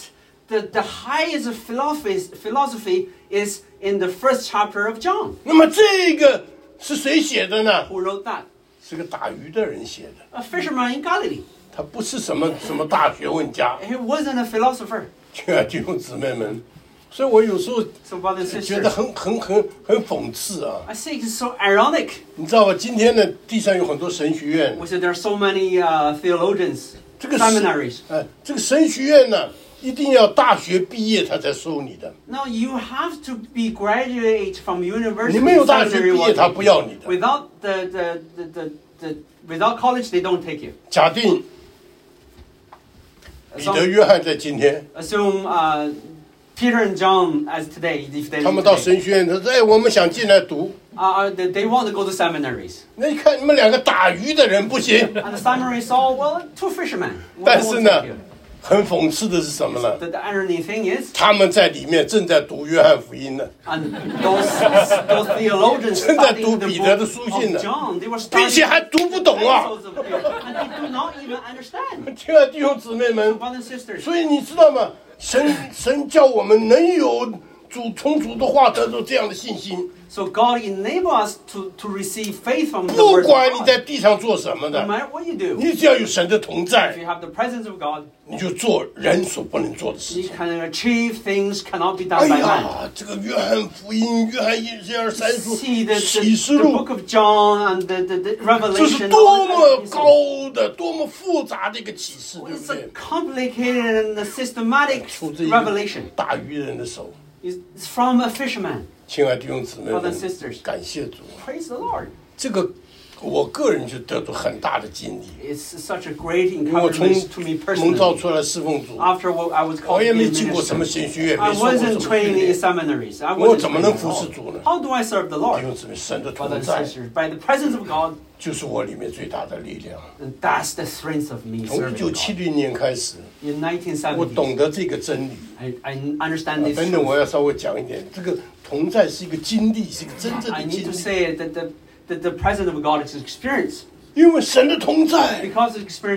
the highest philosophy is in the first chapter of John. 那么这个是谁写的呢？ Who wrote that? 是个打鱼的人写的， A fisherman in Galilee. 他不是什么大学问家。 He wasn't a philosopher. 亲爱的弟兄姊妹们，所以我有时候 So brothers and 觉得 sisters, 很讽刺啊！ I think it's so ironic. 你知道吧？今天的地上有很多神学院， We said there are so many theologians, 这个 seminaries. 这个神学院呢，一定要大学毕业他才收你的。 No, you have to be graduate from university. 你没有大学 seminary 毕业，他不要你的。 Without without college, they don't take you. 假定彼得、约翰在今天， Assume Peter and John as today, if they 他们到神学院，他说：“哎，我们想进来读。 they want to go to seminaries. ” 那一看你们两个打鱼的人不行。 And the seminary saw, well, two fishermen. 但 Won't 是呢 take you.， 很讽刺的是什么呢？ The irony thing is, 他们在里面正在读约翰福音呢， and those theologians 正在 studying 读 the 彼得的 book 书 of 信呢， John, they were 并且 studying 还读不懂啊！ epistles of Peter, and they do not even understand. 亲爱的弟兄姊妹们， Brothers and sisters, 所以你知道吗？神叫我们能有从主的话得到这样的信心， so God enable us to receive faith from the 不 word of 管你 God. 在地上做什么 No 的， matter what you do, 你只要有神的同 if 在， you have the presence of God, 你就做人所不能做的事 you 情。 can achieve things cannot be 哎 done by man. 呀，这个约翰福音、约翰1、2、3书、 See the 启示 book 录， of John and the 这是 Revelation. 多么 all that 高的、多么复杂的一个启示，对 It's 不 a 对？ complicated and systematic 出自一 revelation. 个打鱼人的手。 It's from a fisherman. 亲爱的弟兄姊妹 Brothers 们 and sisters， 感谢主， Praise the Lord. 这个我个人就得到很大的经历， It's such a great 因为我从 encouragement to me 蒙召 personally. 出来侍奉主， After what I was 我 called 也 to 没 be a 经过什么 minister, 神学院， I 没受过 wasn't 什么训 trained in 练， seminaries. I 我 wasn't 怎么 trained 能 at 服侍 all. 主呢？ How do I serve the 弟 Lord? 兄姊妹，神的 Brothers 同 and 在 sisters, by the presence of God, 就是我里面最大的力量。 and that's the strength of me 从 serving God. 1970年开始， In 我 1970s, 懂得这个真理。 I understand this 等等， truth. 我要稍微讲一点，这个同在是一个经历，是一个真正 I 的 need 经 to 历， say that the presence of God is experience. 因为神的同在 Because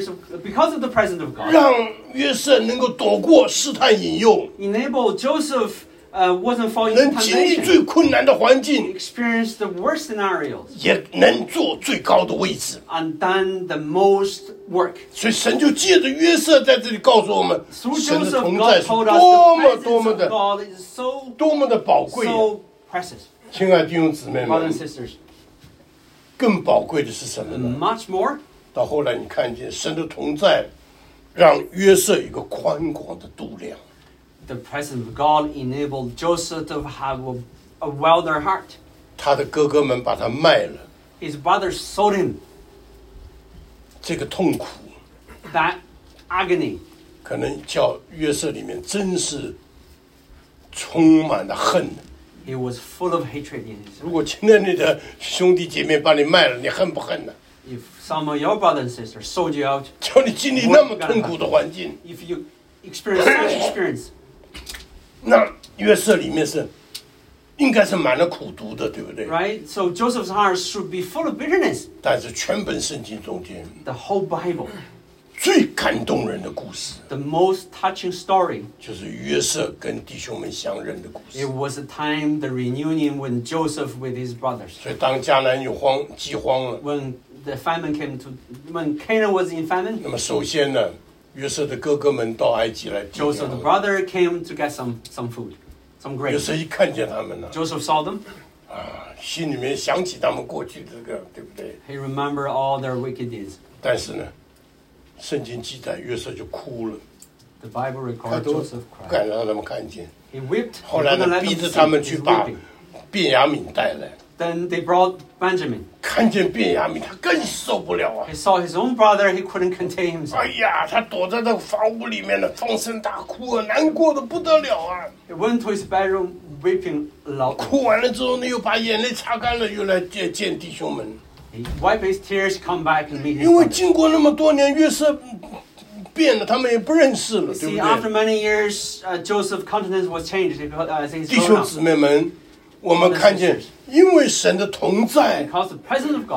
of the presence of God, 让约瑟能够躲过试探引诱， enable Joseph wasn't falling 能 into 经历 temptation, 最困难的环境， experience the worst scenarios, 也能做最高的位置。 and done the most work. 所以神就借着约瑟在这里告诉我们， Through 神的 Joseph, 同 God 在是 told 多么 us 多 the 么 presence 的 of God is so 多么的宝贵。 so precious. 亲爱的弟兄姊妹 Brothers 们 and，sisters, 更宝贵的是什么呢？ much more, 到后来你看见神的同在，让约瑟有一个宽广的度量。 the presence of God enabled Joseph to have a wilder heart. 他的哥哥们把他卖了， His brothers sold him. 这个痛苦 That agony 可能叫约瑟里面真是充满了恨。 he was full of hatred in his 如果今天你的兄弟姐妹把你卖了，你恨不恨呢？ If some of your brothers and sisters sold you out, 叫你经历那么痛苦的环境， if you experience such experience, 那约瑟里面是应该是满了苦毒的，对不对？ right? So Joseph's heart should be full of bitterness. 但是全本圣经中间 The whole Bible, 最感动人的故事， the most touching story, 就是约瑟跟弟兄们相认的故事 it。was a time, the reunion when Joseph with his brothers. 所以当迦南有饥荒了， When the famine came to, when Canaan was in famine, 那么首先呢，约瑟的哥哥们到埃及来避 Joseph, the 难。 brother, came to get some food, some 约 grain. 瑟一看见他们呢， Joseph saw them. 心里面想起他们过去的这个，对不对？ He remembered all their wicked deeds. 但是呢，圣经记载约瑟就哭了， The Bible 他 records 都 Joseph 不 cried. 敢让他们看见。 He wept. 后 He 来 couldn't 呢， let 逼 them 着 see 他们 his 去把 weeping. 便雅悯带来。 Then they brought Benjamin. 看见便雅悯，他更受不了啊！ He saw his own brother. He couldn't contain himself. 哎呀，他躲在那个房屋里面呢，放声大哭啊，难过的不得了啊！ He went to his bedroom, weeping loudly. 哭完了之后呢，又把眼泪擦干了，又来见弟兄们。 He wiped his tears, come back and meet his 因为 brothers. 经过那么多年，约瑟变了，他们也不认识了，对 See, 不 after 对？ many years, Joseph's countenance was changed as he's 弟 grown 兄 up. 姊妹们，我们看见，因为神的同在， Because the presence of God,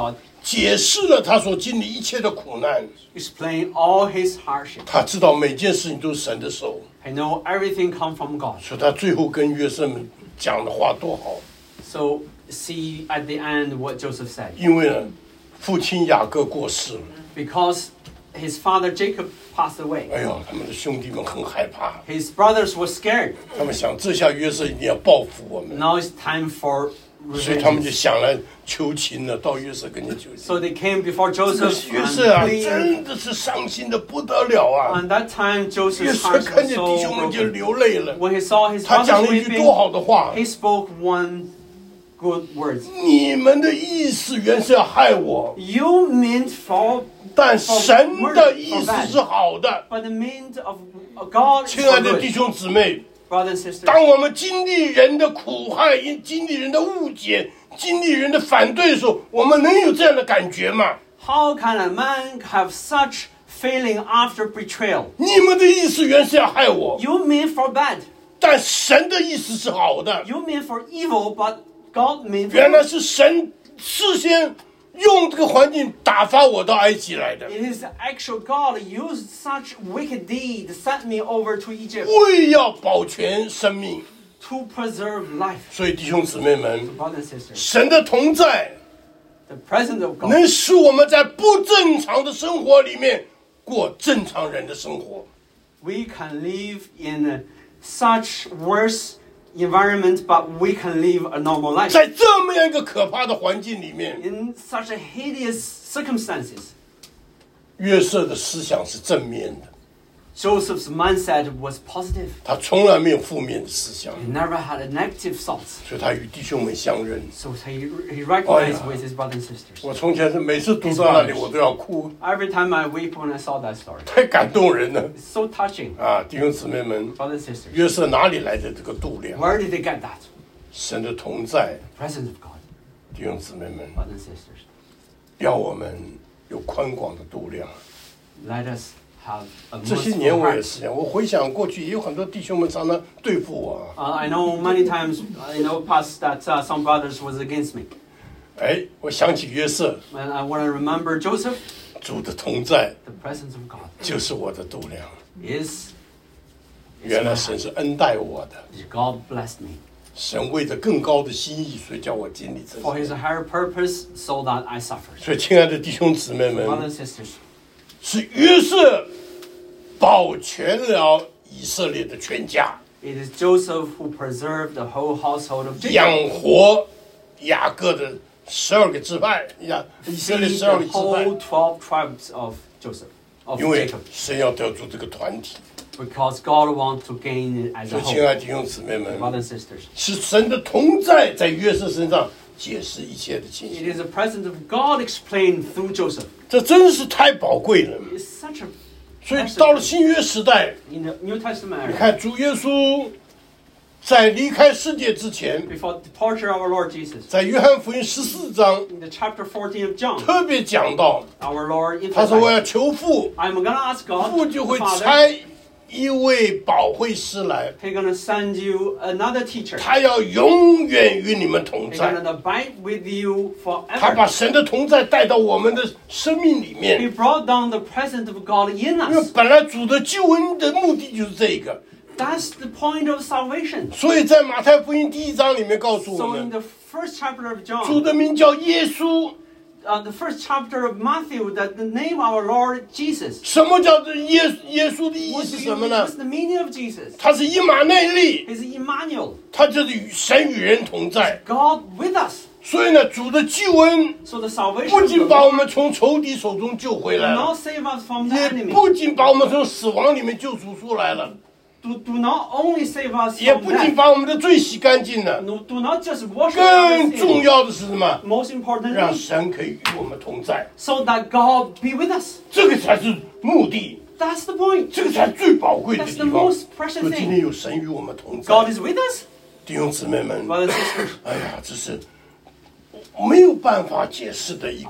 解释了他所经历一切的苦难。 explain all his hardship. 他知道每件事情都是神的手， I know everything comes from God. 所以他最后跟约瑟们讲的话多好。 So see at the end what Joseph said. 因为呢，父亲雅各过世了， Because his father Jacob passed away. 哎呦，他们的兄弟们很害怕， His brothers were scared. 他们想这下约瑟一定要报复我们， Now it's time for 所以他们就 revenge. 想来求情了，到约瑟跟前求情。 So they came before 这个 Joseph 约瑟啊， and pleaded. 真的是伤心的不得了啊！ On that time, 约 Joseph's 瑟 heart 看 was 见 so 弟兄们就 broken. 流泪了， When he saw his 他讲 brothers 了一句 weeping, 多好的话： he spoke one good word. 你们的意思原是要害我， You meant for, 但神的意思是好的。 but the meant of God is 亲爱 for 的弟 good. 兄姊妹， Brothers and sisters, 当我们经历人的苦害、经历人的误解、经历人的反对的时候，我们能有这样的感觉吗？ how can a man have such feeling after betrayal? 你们的意思原是要害我， You mean for bad. 但神的意思是好的。 You mean for evil, but God meant for 原来 good. 是神事先用这个环境打发我到埃及来的， It is the actual God used such wicked deed to send me over to Egypt 为要保全生命。 to preserve life. 所以弟兄姊妹们， Brothers and sisters, 神的同在 the presence of God 能使我们在不正常的生活里面过正常人的生活。 we can live in such worse environment, but we can live a normal life. 在这么样一个可怕的环境里面， In such a hideous circumstances, 约瑟的思想是正面的， Joseph's mindset was positive. 他从来没有负面的思想， He never had a negative thoughts. 所以他与弟兄们相认。 So he recognized with his brothers and sisters. 我从前是每次读到那里，我都要哭， Every time I weep when I saw that story. 太感动人了 It's so touching. 啊！弟兄姊妹们， Brothers and sisters, 约瑟哪里来的这个度量？ where did they get that? 神的同在， Presence of God. 弟兄姊妹们， Brothers and sisters, 要我们有宽广的度量。 let us have a 这些年 merciful 我也 heart. 是这样，我回想过去，也有很多弟兄们常常对付我。 I know many times, past that some brothers was against me. 哎，我想起约瑟， When I want to remember Joseph, 主的同在 the presence of God 就是我的度量。 is 原来神是恩待我的， God blessed me 神为着更高的心意，所以叫我经历这 for 些。 His higher purpose, so that I suffered. 所以，亲爱的弟兄姊妹们， Brothers and sisters, 是约瑟保全了以色列的全家， it is Joseph who preserved the whole household of 养 Jacob. 活雅各的12个支派，以色列 Feed 12个 the 支 whole 派， 12 tribes of Joseph, of 因为 Jacob, 神要得住这个团体。 because God wants to gain it as 所 a 以，亲爱 whole. 的弟兄姊妹们， Brothers and sisters, 是神的同在在约瑟身上解释一切的情 it 形， is the presence of God explained through Joseph. 这真是太宝贵了。 It's such a 所以到了新约时代， in the New Testament 你 era, 看主耶稣在离开世界之前， before departure of our Lord Jesus, 在约翰福音14章 in the chapter 14 of John, 特别讲到， our Lord 他说我 emphasized, 要求父， I'm going to ask God, 父就 the 会 Father, 差一位保惠师来， He's going to send you another teacher. 他要永远与你们同 He's 在。 going to abide with you 他把 forever. 神的同在带到我们的生命里 He 面， brought down the presence of God in 因为 us. 本来主的救恩的目的就是这个。 That's the point of salvation. 所以在马太福音第1章里面告诉我 So in 们， the first chapter of 主 John, 的名叫耶稣。 the first chapter of Matthew, that the name of our Lord Jesus. 什么叫做耶稣的意 What's 思是什么呢 the？meaning of Jesus? 他是以马内利， He's Emmanuel, 他就是与神与人同在。 God with us. 所以呢，主的救恩 So the salvation 不 of the 仅把我 Lord 们从仇敌手中救回 do 来了， not save us from the 也 enemy. 不仅把我们从死亡里面救赎出来了， Do not only save us 也 from 不仅 death. 把我们的罪洗干净了， No, do not just wash away 更 our 重 sin. 要的是什么？ Most 让 importantly, 神可以与我们同在， so that God be with us. 这个才是目的， That's the point. 这个才是最宝贵的 That's 地 the 方。 most precious 说今 thing. 天有神与我们同在， God is with us, 弟兄姊妹们， brothers and sisters. 哎呀，这是没有办法解释的一个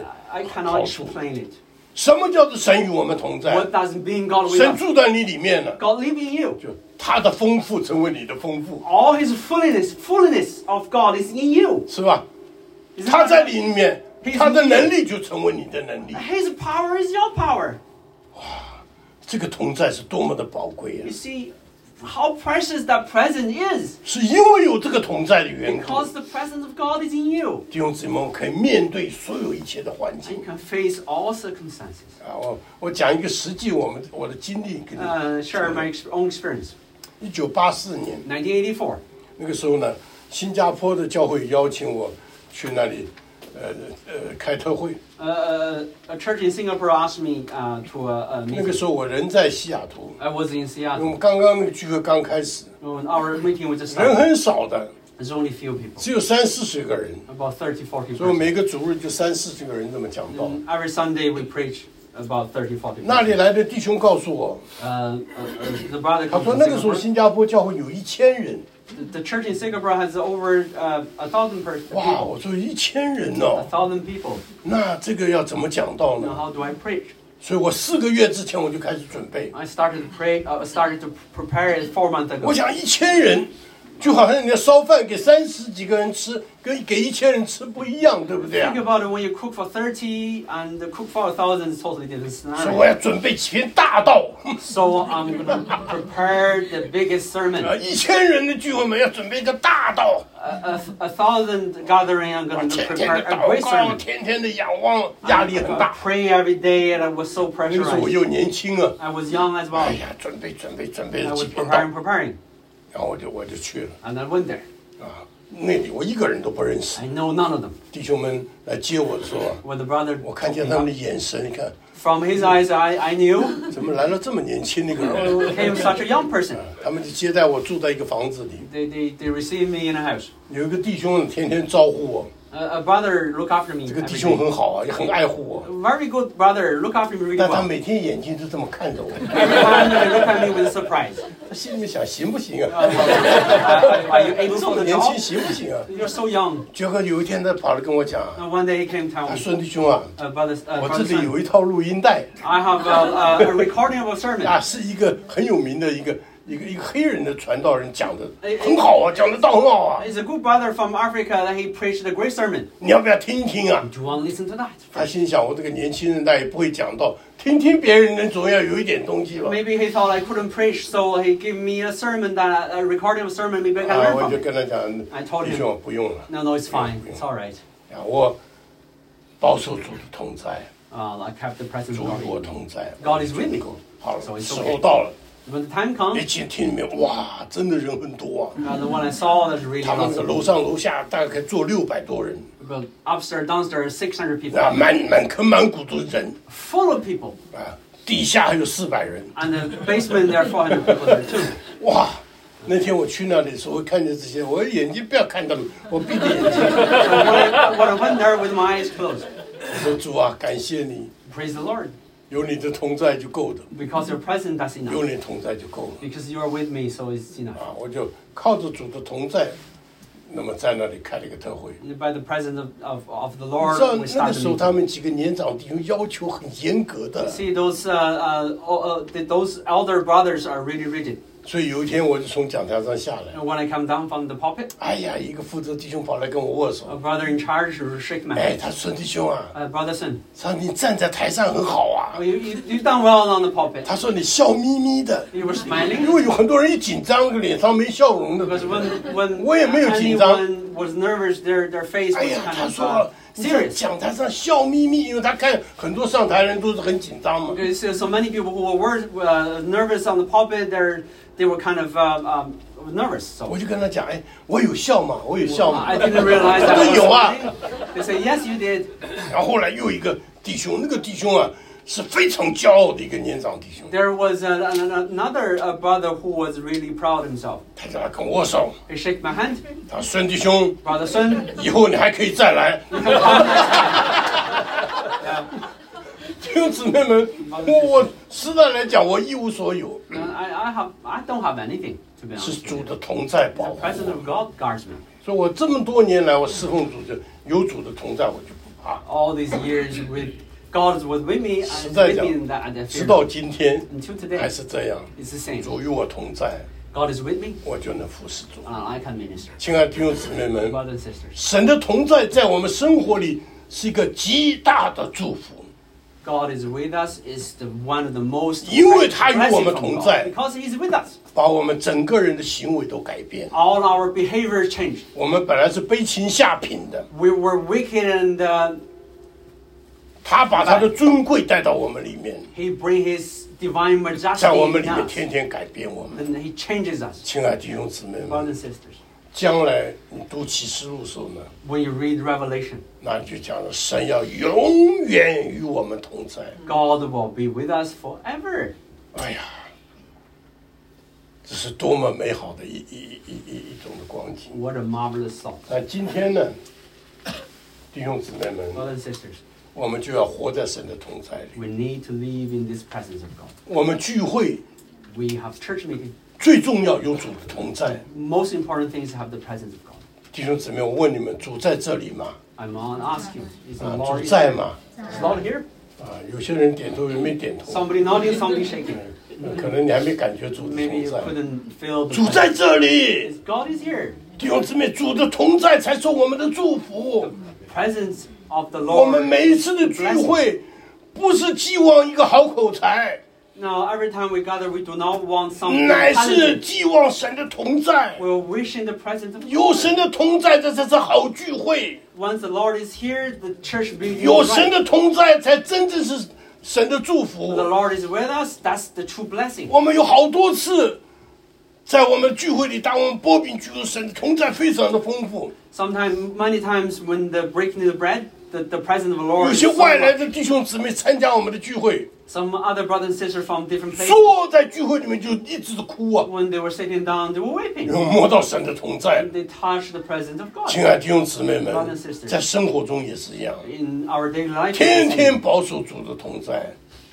I 好 cannot 处。 explain it. 什么叫做神与我们同在？ What does being God with 神 us? 住在你里面了， God live in you. 就他的丰富成为你的丰富， All His fullness of God is in you. 是吧？ Is 他 that 在 right? 里面， 他的能力就成为你的能力。 His power is your power. 这个同在是多么的宝贵啊 You see how precious that presence is. 是因为有这个同在的缘故， Because the presence of God is in you. 弟兄姊妹们可以面对所有一切的环 You 境 can face all circumstances. 啊！我讲一个实际我的经历给你。 Share my own experience. 1984年 1984. 那个时候呢，新加坡的教会邀请我去那里开特会。 A church in Singapore asked me to a 那个 meeting. 时候我人在西雅图， I was in 我 Seattle. 们刚刚那个聚会刚开始， When our meeting was just 人 started, 很少的， there's only few people. 只有30-40个人， About 30, 40 所以 people. 每个主日就30-40个人这么讲道。 Every Sunday we preach about 30, 40 那 people. 里来的弟兄告诉我， The brother 他 comes 说 from 那个时候 Singapore. 新加坡教会有1000人。 The church in Singapore has over 1,000 哇， people. 我说1000人哦， 1,000 people. 那这个要怎么讲道 Now 呢？ how do I preach? 所以我4个月之前我就开始准备。 I started to prepare it 4 months ago. 我想1000人，就好像你要烧饭给30几个人吃，跟给1000人吃不一样，对不对啊 Think？ about it, when you cook for 30 and cook for 1,000 is totally different 所以我 scenario. 要准备几篇大道。 So I'm going to prepare the biggest sermon. 1000人的聚会嘛，要准备一个大道， 1,000 gathering, I'm going to 天天 prepare 的 a 祷 great 告， sermon. 天天的仰望，压力很 I 大。 pray every day and I was so 那个时候我 pressurized. 又年轻啊， I was young as 哎 well. 呀，准备 I 了 was 几篇道， preparing. 然后我就去了 And I went there. 啊。那里我一个人都不认识， I know none of them. 弟兄们来接我的时候啊， When the brother 我看 took 见 me 他们 up, 的眼神，你看 from his eyes, I knew 怎么来了这么年轻的一个人？ came such a young person. 他们就接待我，住在一个房子里。 They received me in a house. 有一个弟兄天天招呼我， A brother look after me. 这个弟 every 兄 day. 很好啊，也很爱护我， Very good brother, look after me really 但他 well. 每天眼睛都这么看着我， Every time they look at me with surprise. 他心里面想行不行啊？ Are you able 这 for 么 the 年轻 job? 行不行啊？ You're so young. 结果有一天他跑来跟我讲， One day he came to 他 tell me, 孙弟兄啊， brother, 我 brother 这里 son, 有一套录音带 I have a recording of a sermon. 啊，是一个很有名的一个黑人的传道人讲的，很好啊，讲的道很好啊， He's a good brother from Africa that he preached a great sermon. 你要不要听一听啊？ Do you want to listen to that? 他心想，我这个年轻人他也不会讲道，听听别人的总要有一点东西吧。 Maybe he thought I couldn't preach, so he gave me a sermon, a recording of a sermon. Maybe I can 啊， learn 我 from 就 it. 跟他讲 I told，him 弟兄不用了， No, it's fine. It's all right. 啊，我保守主的同在， I kept the presence 主 of 与我 God. 同在。 God is with me. 好了， So it's 时 okay. 候到了， When the time 一 comes, 进厅里面，哇，真的人很多啊。 when I saw there's really 他们 lots 的 of 楼上楼下大概可以坐600多人， people. Upstairs, downstairs, 600 people. 啊，满坑满谷都是人 Full of people. 啊，底下还有400人， And the basement, there are 400 people there too. 哇！那天我去那里的时候，我看见这些，我眼睛不要看他们，我闭着眼睛， So when I went there with my eyes closed, 我说主啊，感谢你， praise the Lord. 有你的同在就够的， Because you're present, that's 有 enough. 你同在就够了 Because you are with me, so it's enough. 啊！我就靠着主的同在，那么在那里开了一个特会。 By the presence of the 你 Lord, 知道 we 那个 started 时候 the 他 meeting. 们几个年长弟兄要求很严格的， See, those elder brothers are really rigid. 所以有一天我就从讲台上下来， And when I come down from the pulpit, 哎呀，一个负责弟兄跑来跟我握手 a，brother in charge will shake my 哎， hand. 他说孙弟兄啊， Brother son, 他说你站在台上很好啊， you've done well on the pulpit. 他说你笑眯眯的， You were 因 smiling. 为有很多人一紧张，脸上没笑容的。 Because when 我也没有紧张。 anyone was nervous, their face 哎 was 呀， kind 他 of 说你在 serious. 讲台上笑眯眯，因为他看很多上台人都是很紧张嘛。 Because so many people who were nervous on the pulpit, they were kind of nervous. So 我就跟他讲，哎，我有笑嘛，我有笑嘛。 I didn't realize 他 that. 说有啊。 They say, yes, you did. 然后后来又一个弟兄，那个弟兄啊是非常骄傲的一个年长弟兄， There was another brother who was really proud of himself. 他叫他跟我握手， He shook my hand. 他说孙弟兄， Brother son, 以后你还可以再来。弟兄姊妹们，我实在来讲，我一无所有， I don't have anything, to be 是 honest. 主的同在保 The 护 presence 我。 of God guards me. 所以我这么多年来，我侍奉主就有主的同在，我就不怕。 All these years, God was with me 实 and 在 with 讲 me in that 直 fear. 到今天 Until today, 还是这样， it's the same. 主与我同在， God is with me, 我就能服侍主。 and I can minister. 亲爱的弟兄姊妹们， Brothers and sisters, 神的同在在我们生活里是一个极大的祝福。 God is with us is one of the most 因为他与我 blessing 们 from 同 God, 在， because He is with us. 把我们整个人的行为都改变。 All our behavior changed. 我们本来是卑情下品的， We were wicked and 他把他的尊贵带到我们里面， He brings His divine 在我 majesty 们里 in 面 us. 天天改变我们。 And He changes us. 亲爱的弟兄姊妹 Brothers 们， and sisters, 将来你读启示录的时候呢， when you read Revelation, 那你就讲了，神要永远与我们同在。 God will be with us forever. 哎呀，这是多么美好的一种的光景。 What a marvelous thought. 那今天呢，弟兄姊妹们， Brothers and sisters, 我们就要活在神的同在里。 we need to live in this presence of God. 我们聚会 We have church meeting. 最重要有主的同在。 Most important thing is to have the presence of God. 弟兄姊妹，我问你们，主在这里吗？ I'm on asking, is the 啊， Lord 主 is 在吗？ the Lord here? 啊，有些人点头，有没点头？ Somebody nodding, somebody shaking. 可能你还没感觉主的 Maybe 同 you 在。 couldn't feel the 主在 presence. 这里， God is here. 弟兄姊妹，主的同在才是我们的祝福。 Presence of the 我们 Lord. 每一次的聚会，不是寄望一个好口才， Now, every time we gather, we do not want something 乃是 talented. 寄望神的同在。 We're wishing the presence of 有 God. 神的同在，这才是好聚会。 Once the Lord is here, the church will be 有神 right. 的同在，才真正是神的祝福 The。Lord is with us. That's the true blessing. 我们有好多次，在我们聚会里，当我们波饼聚会，神的同在非常的丰富。 Sometimes, many times, when the breaking of the bread, the presence of the Lord 有 is 些 so 外来 much. 的弟兄姊妹参加我们的聚会， Some other brothers and sisters from different places, 坐在聚会里面就一直哭啊， when they were sitting down, they were weeping. 有摸到神的同在 And。they touched the presence of God. 亲爱的弟兄姊妹 Brothers 们 and，sisters 在生活中也是一样， In our daily life, 天天保守主的同在，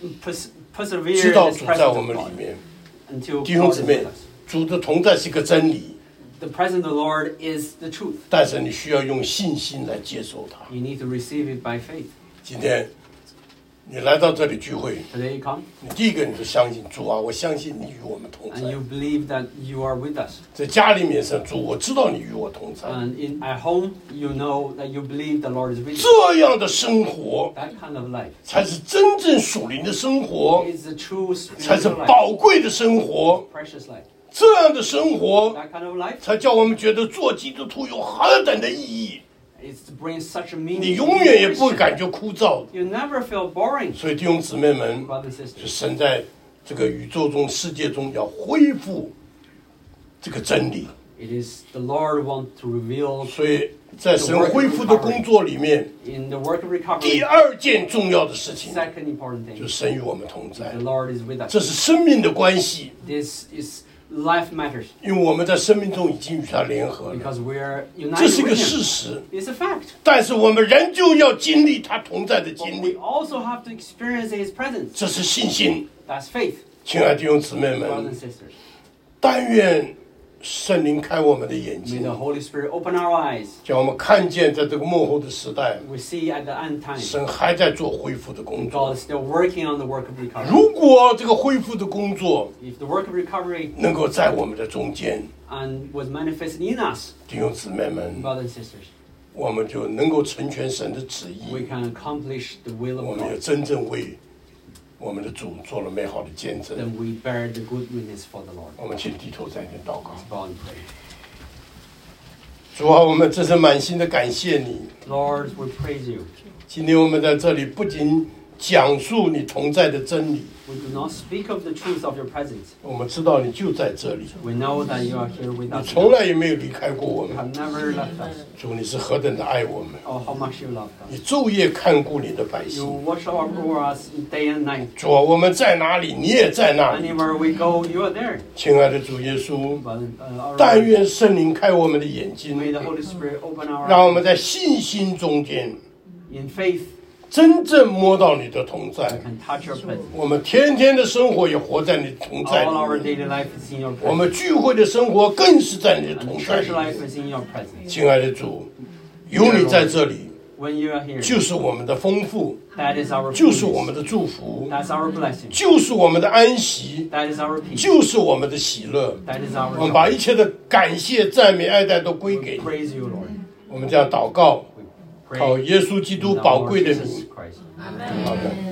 persevere 知 in 道 this 主在 presence 我 of 们里 God 面。 until 弟兄 God 姊 is 妹 with us.， 主的同在是一个真理， The presence of the Lord is the truth. 但是你需要用信心来接受它。 You need to receive it by faith. 今天你来到这里聚会， Today you come 你第一个你就相信主啊，我相信你与我们同 and 在。 you believe that you are with us. 在家里面是主，我知道你与我同在。 And at home, you know that you believe the Lord is with you. 这样的生活 That kind of life 才是真正属灵的生活， is the true 才是 spiritual life, 宝贵的生活。 precious life. 这样的生活 That kind of life 才叫我们觉得做基督徒有何等的意义。 is to bring such a 你 meaning. 永远也不会感觉枯燥。 You never feel boring, 所以弟兄姊妹们， brothers and 是 sisters. 神在这个宇宙中、世界中要恢复这个真理。 It is the Lord want to reveal 所以在神恢复的工作里面， in the work of 第 recovery. 二件重要的事情 Second important 就 thing, 是神与我们同在 the，Lord is with us. 这是生命的关系， This is life matters 因为我们在生命中已经与他联合了， because we're 这 united 是一 with 个事 Him. 实。 It's a fact. 但是我们仍旧要经历他同在的 But 经 we 历， also have to experience His presence. 这是信心。 That's faith, 亲爱的弟兄姊妹 brothers 们 and，sisters. 但愿圣灵开我们的眼 May 睛， the Holy Spirit open our eyes. 叫我们看见在这个幕后的时代， We see at the end time, 神还在做恢复的工 God 作。 is still working on the work of recovery. 如果这个恢复的工作 If the work of recovery 能够在我们的中间， and was manifested in us, 弟兄姊妹们， brothers and sisters, 我们就能够成全神的旨 we 意， can accomplish the will 我 of 们也 God. 真正为我们的主做了美好的见证。 Then we bear the good witness for the Lord. 我们请低头在一边祷告。 Bow and pray. 主啊，我们真是满心的感谢你。 Lord, we praise you. 今天我们在这里不仅讲述你同在的真理， We do not speak of the truth of your presence. 我们知道你就在这里， We know that you are here with 你 us. 从来也没有离开过我 You 们。 have never left us. 主，你是何等的爱我们， Oh, how much you love 你 us. 昼夜看顾你的百 You 姓。 watch over us day and night. 主啊，我们在哪里，你也在那里。 Anywhere we go, you are there. 亲爱的主耶稣， But, our 但 Lord, 愿圣灵开我们的眼 may 睛， the Holy Spirit open our 让我 eyes 们在信心中间 in faith 真正摸到你的同在。 and touch your presence. 我们天天的生活也活在你的同在 All our 里面， daily life is in your 我 presence. 们聚会的生活更是在你的 And 同在 church 里 life 面。 is in your presence. 亲爱的主，有你在这里， When you are here, 就是我们的丰富， that is our 就是我 fullness. 们的祝福， That's our blessing. 就是我们的安息， That is our peace. 就是我们的喜乐。 That is our 我们把 joy. 一切的感谢、赞美、爱戴都归 We 给你。 praise you, Lord. 我们这样祷告， 靠耶稣基督宝贵的名。好的。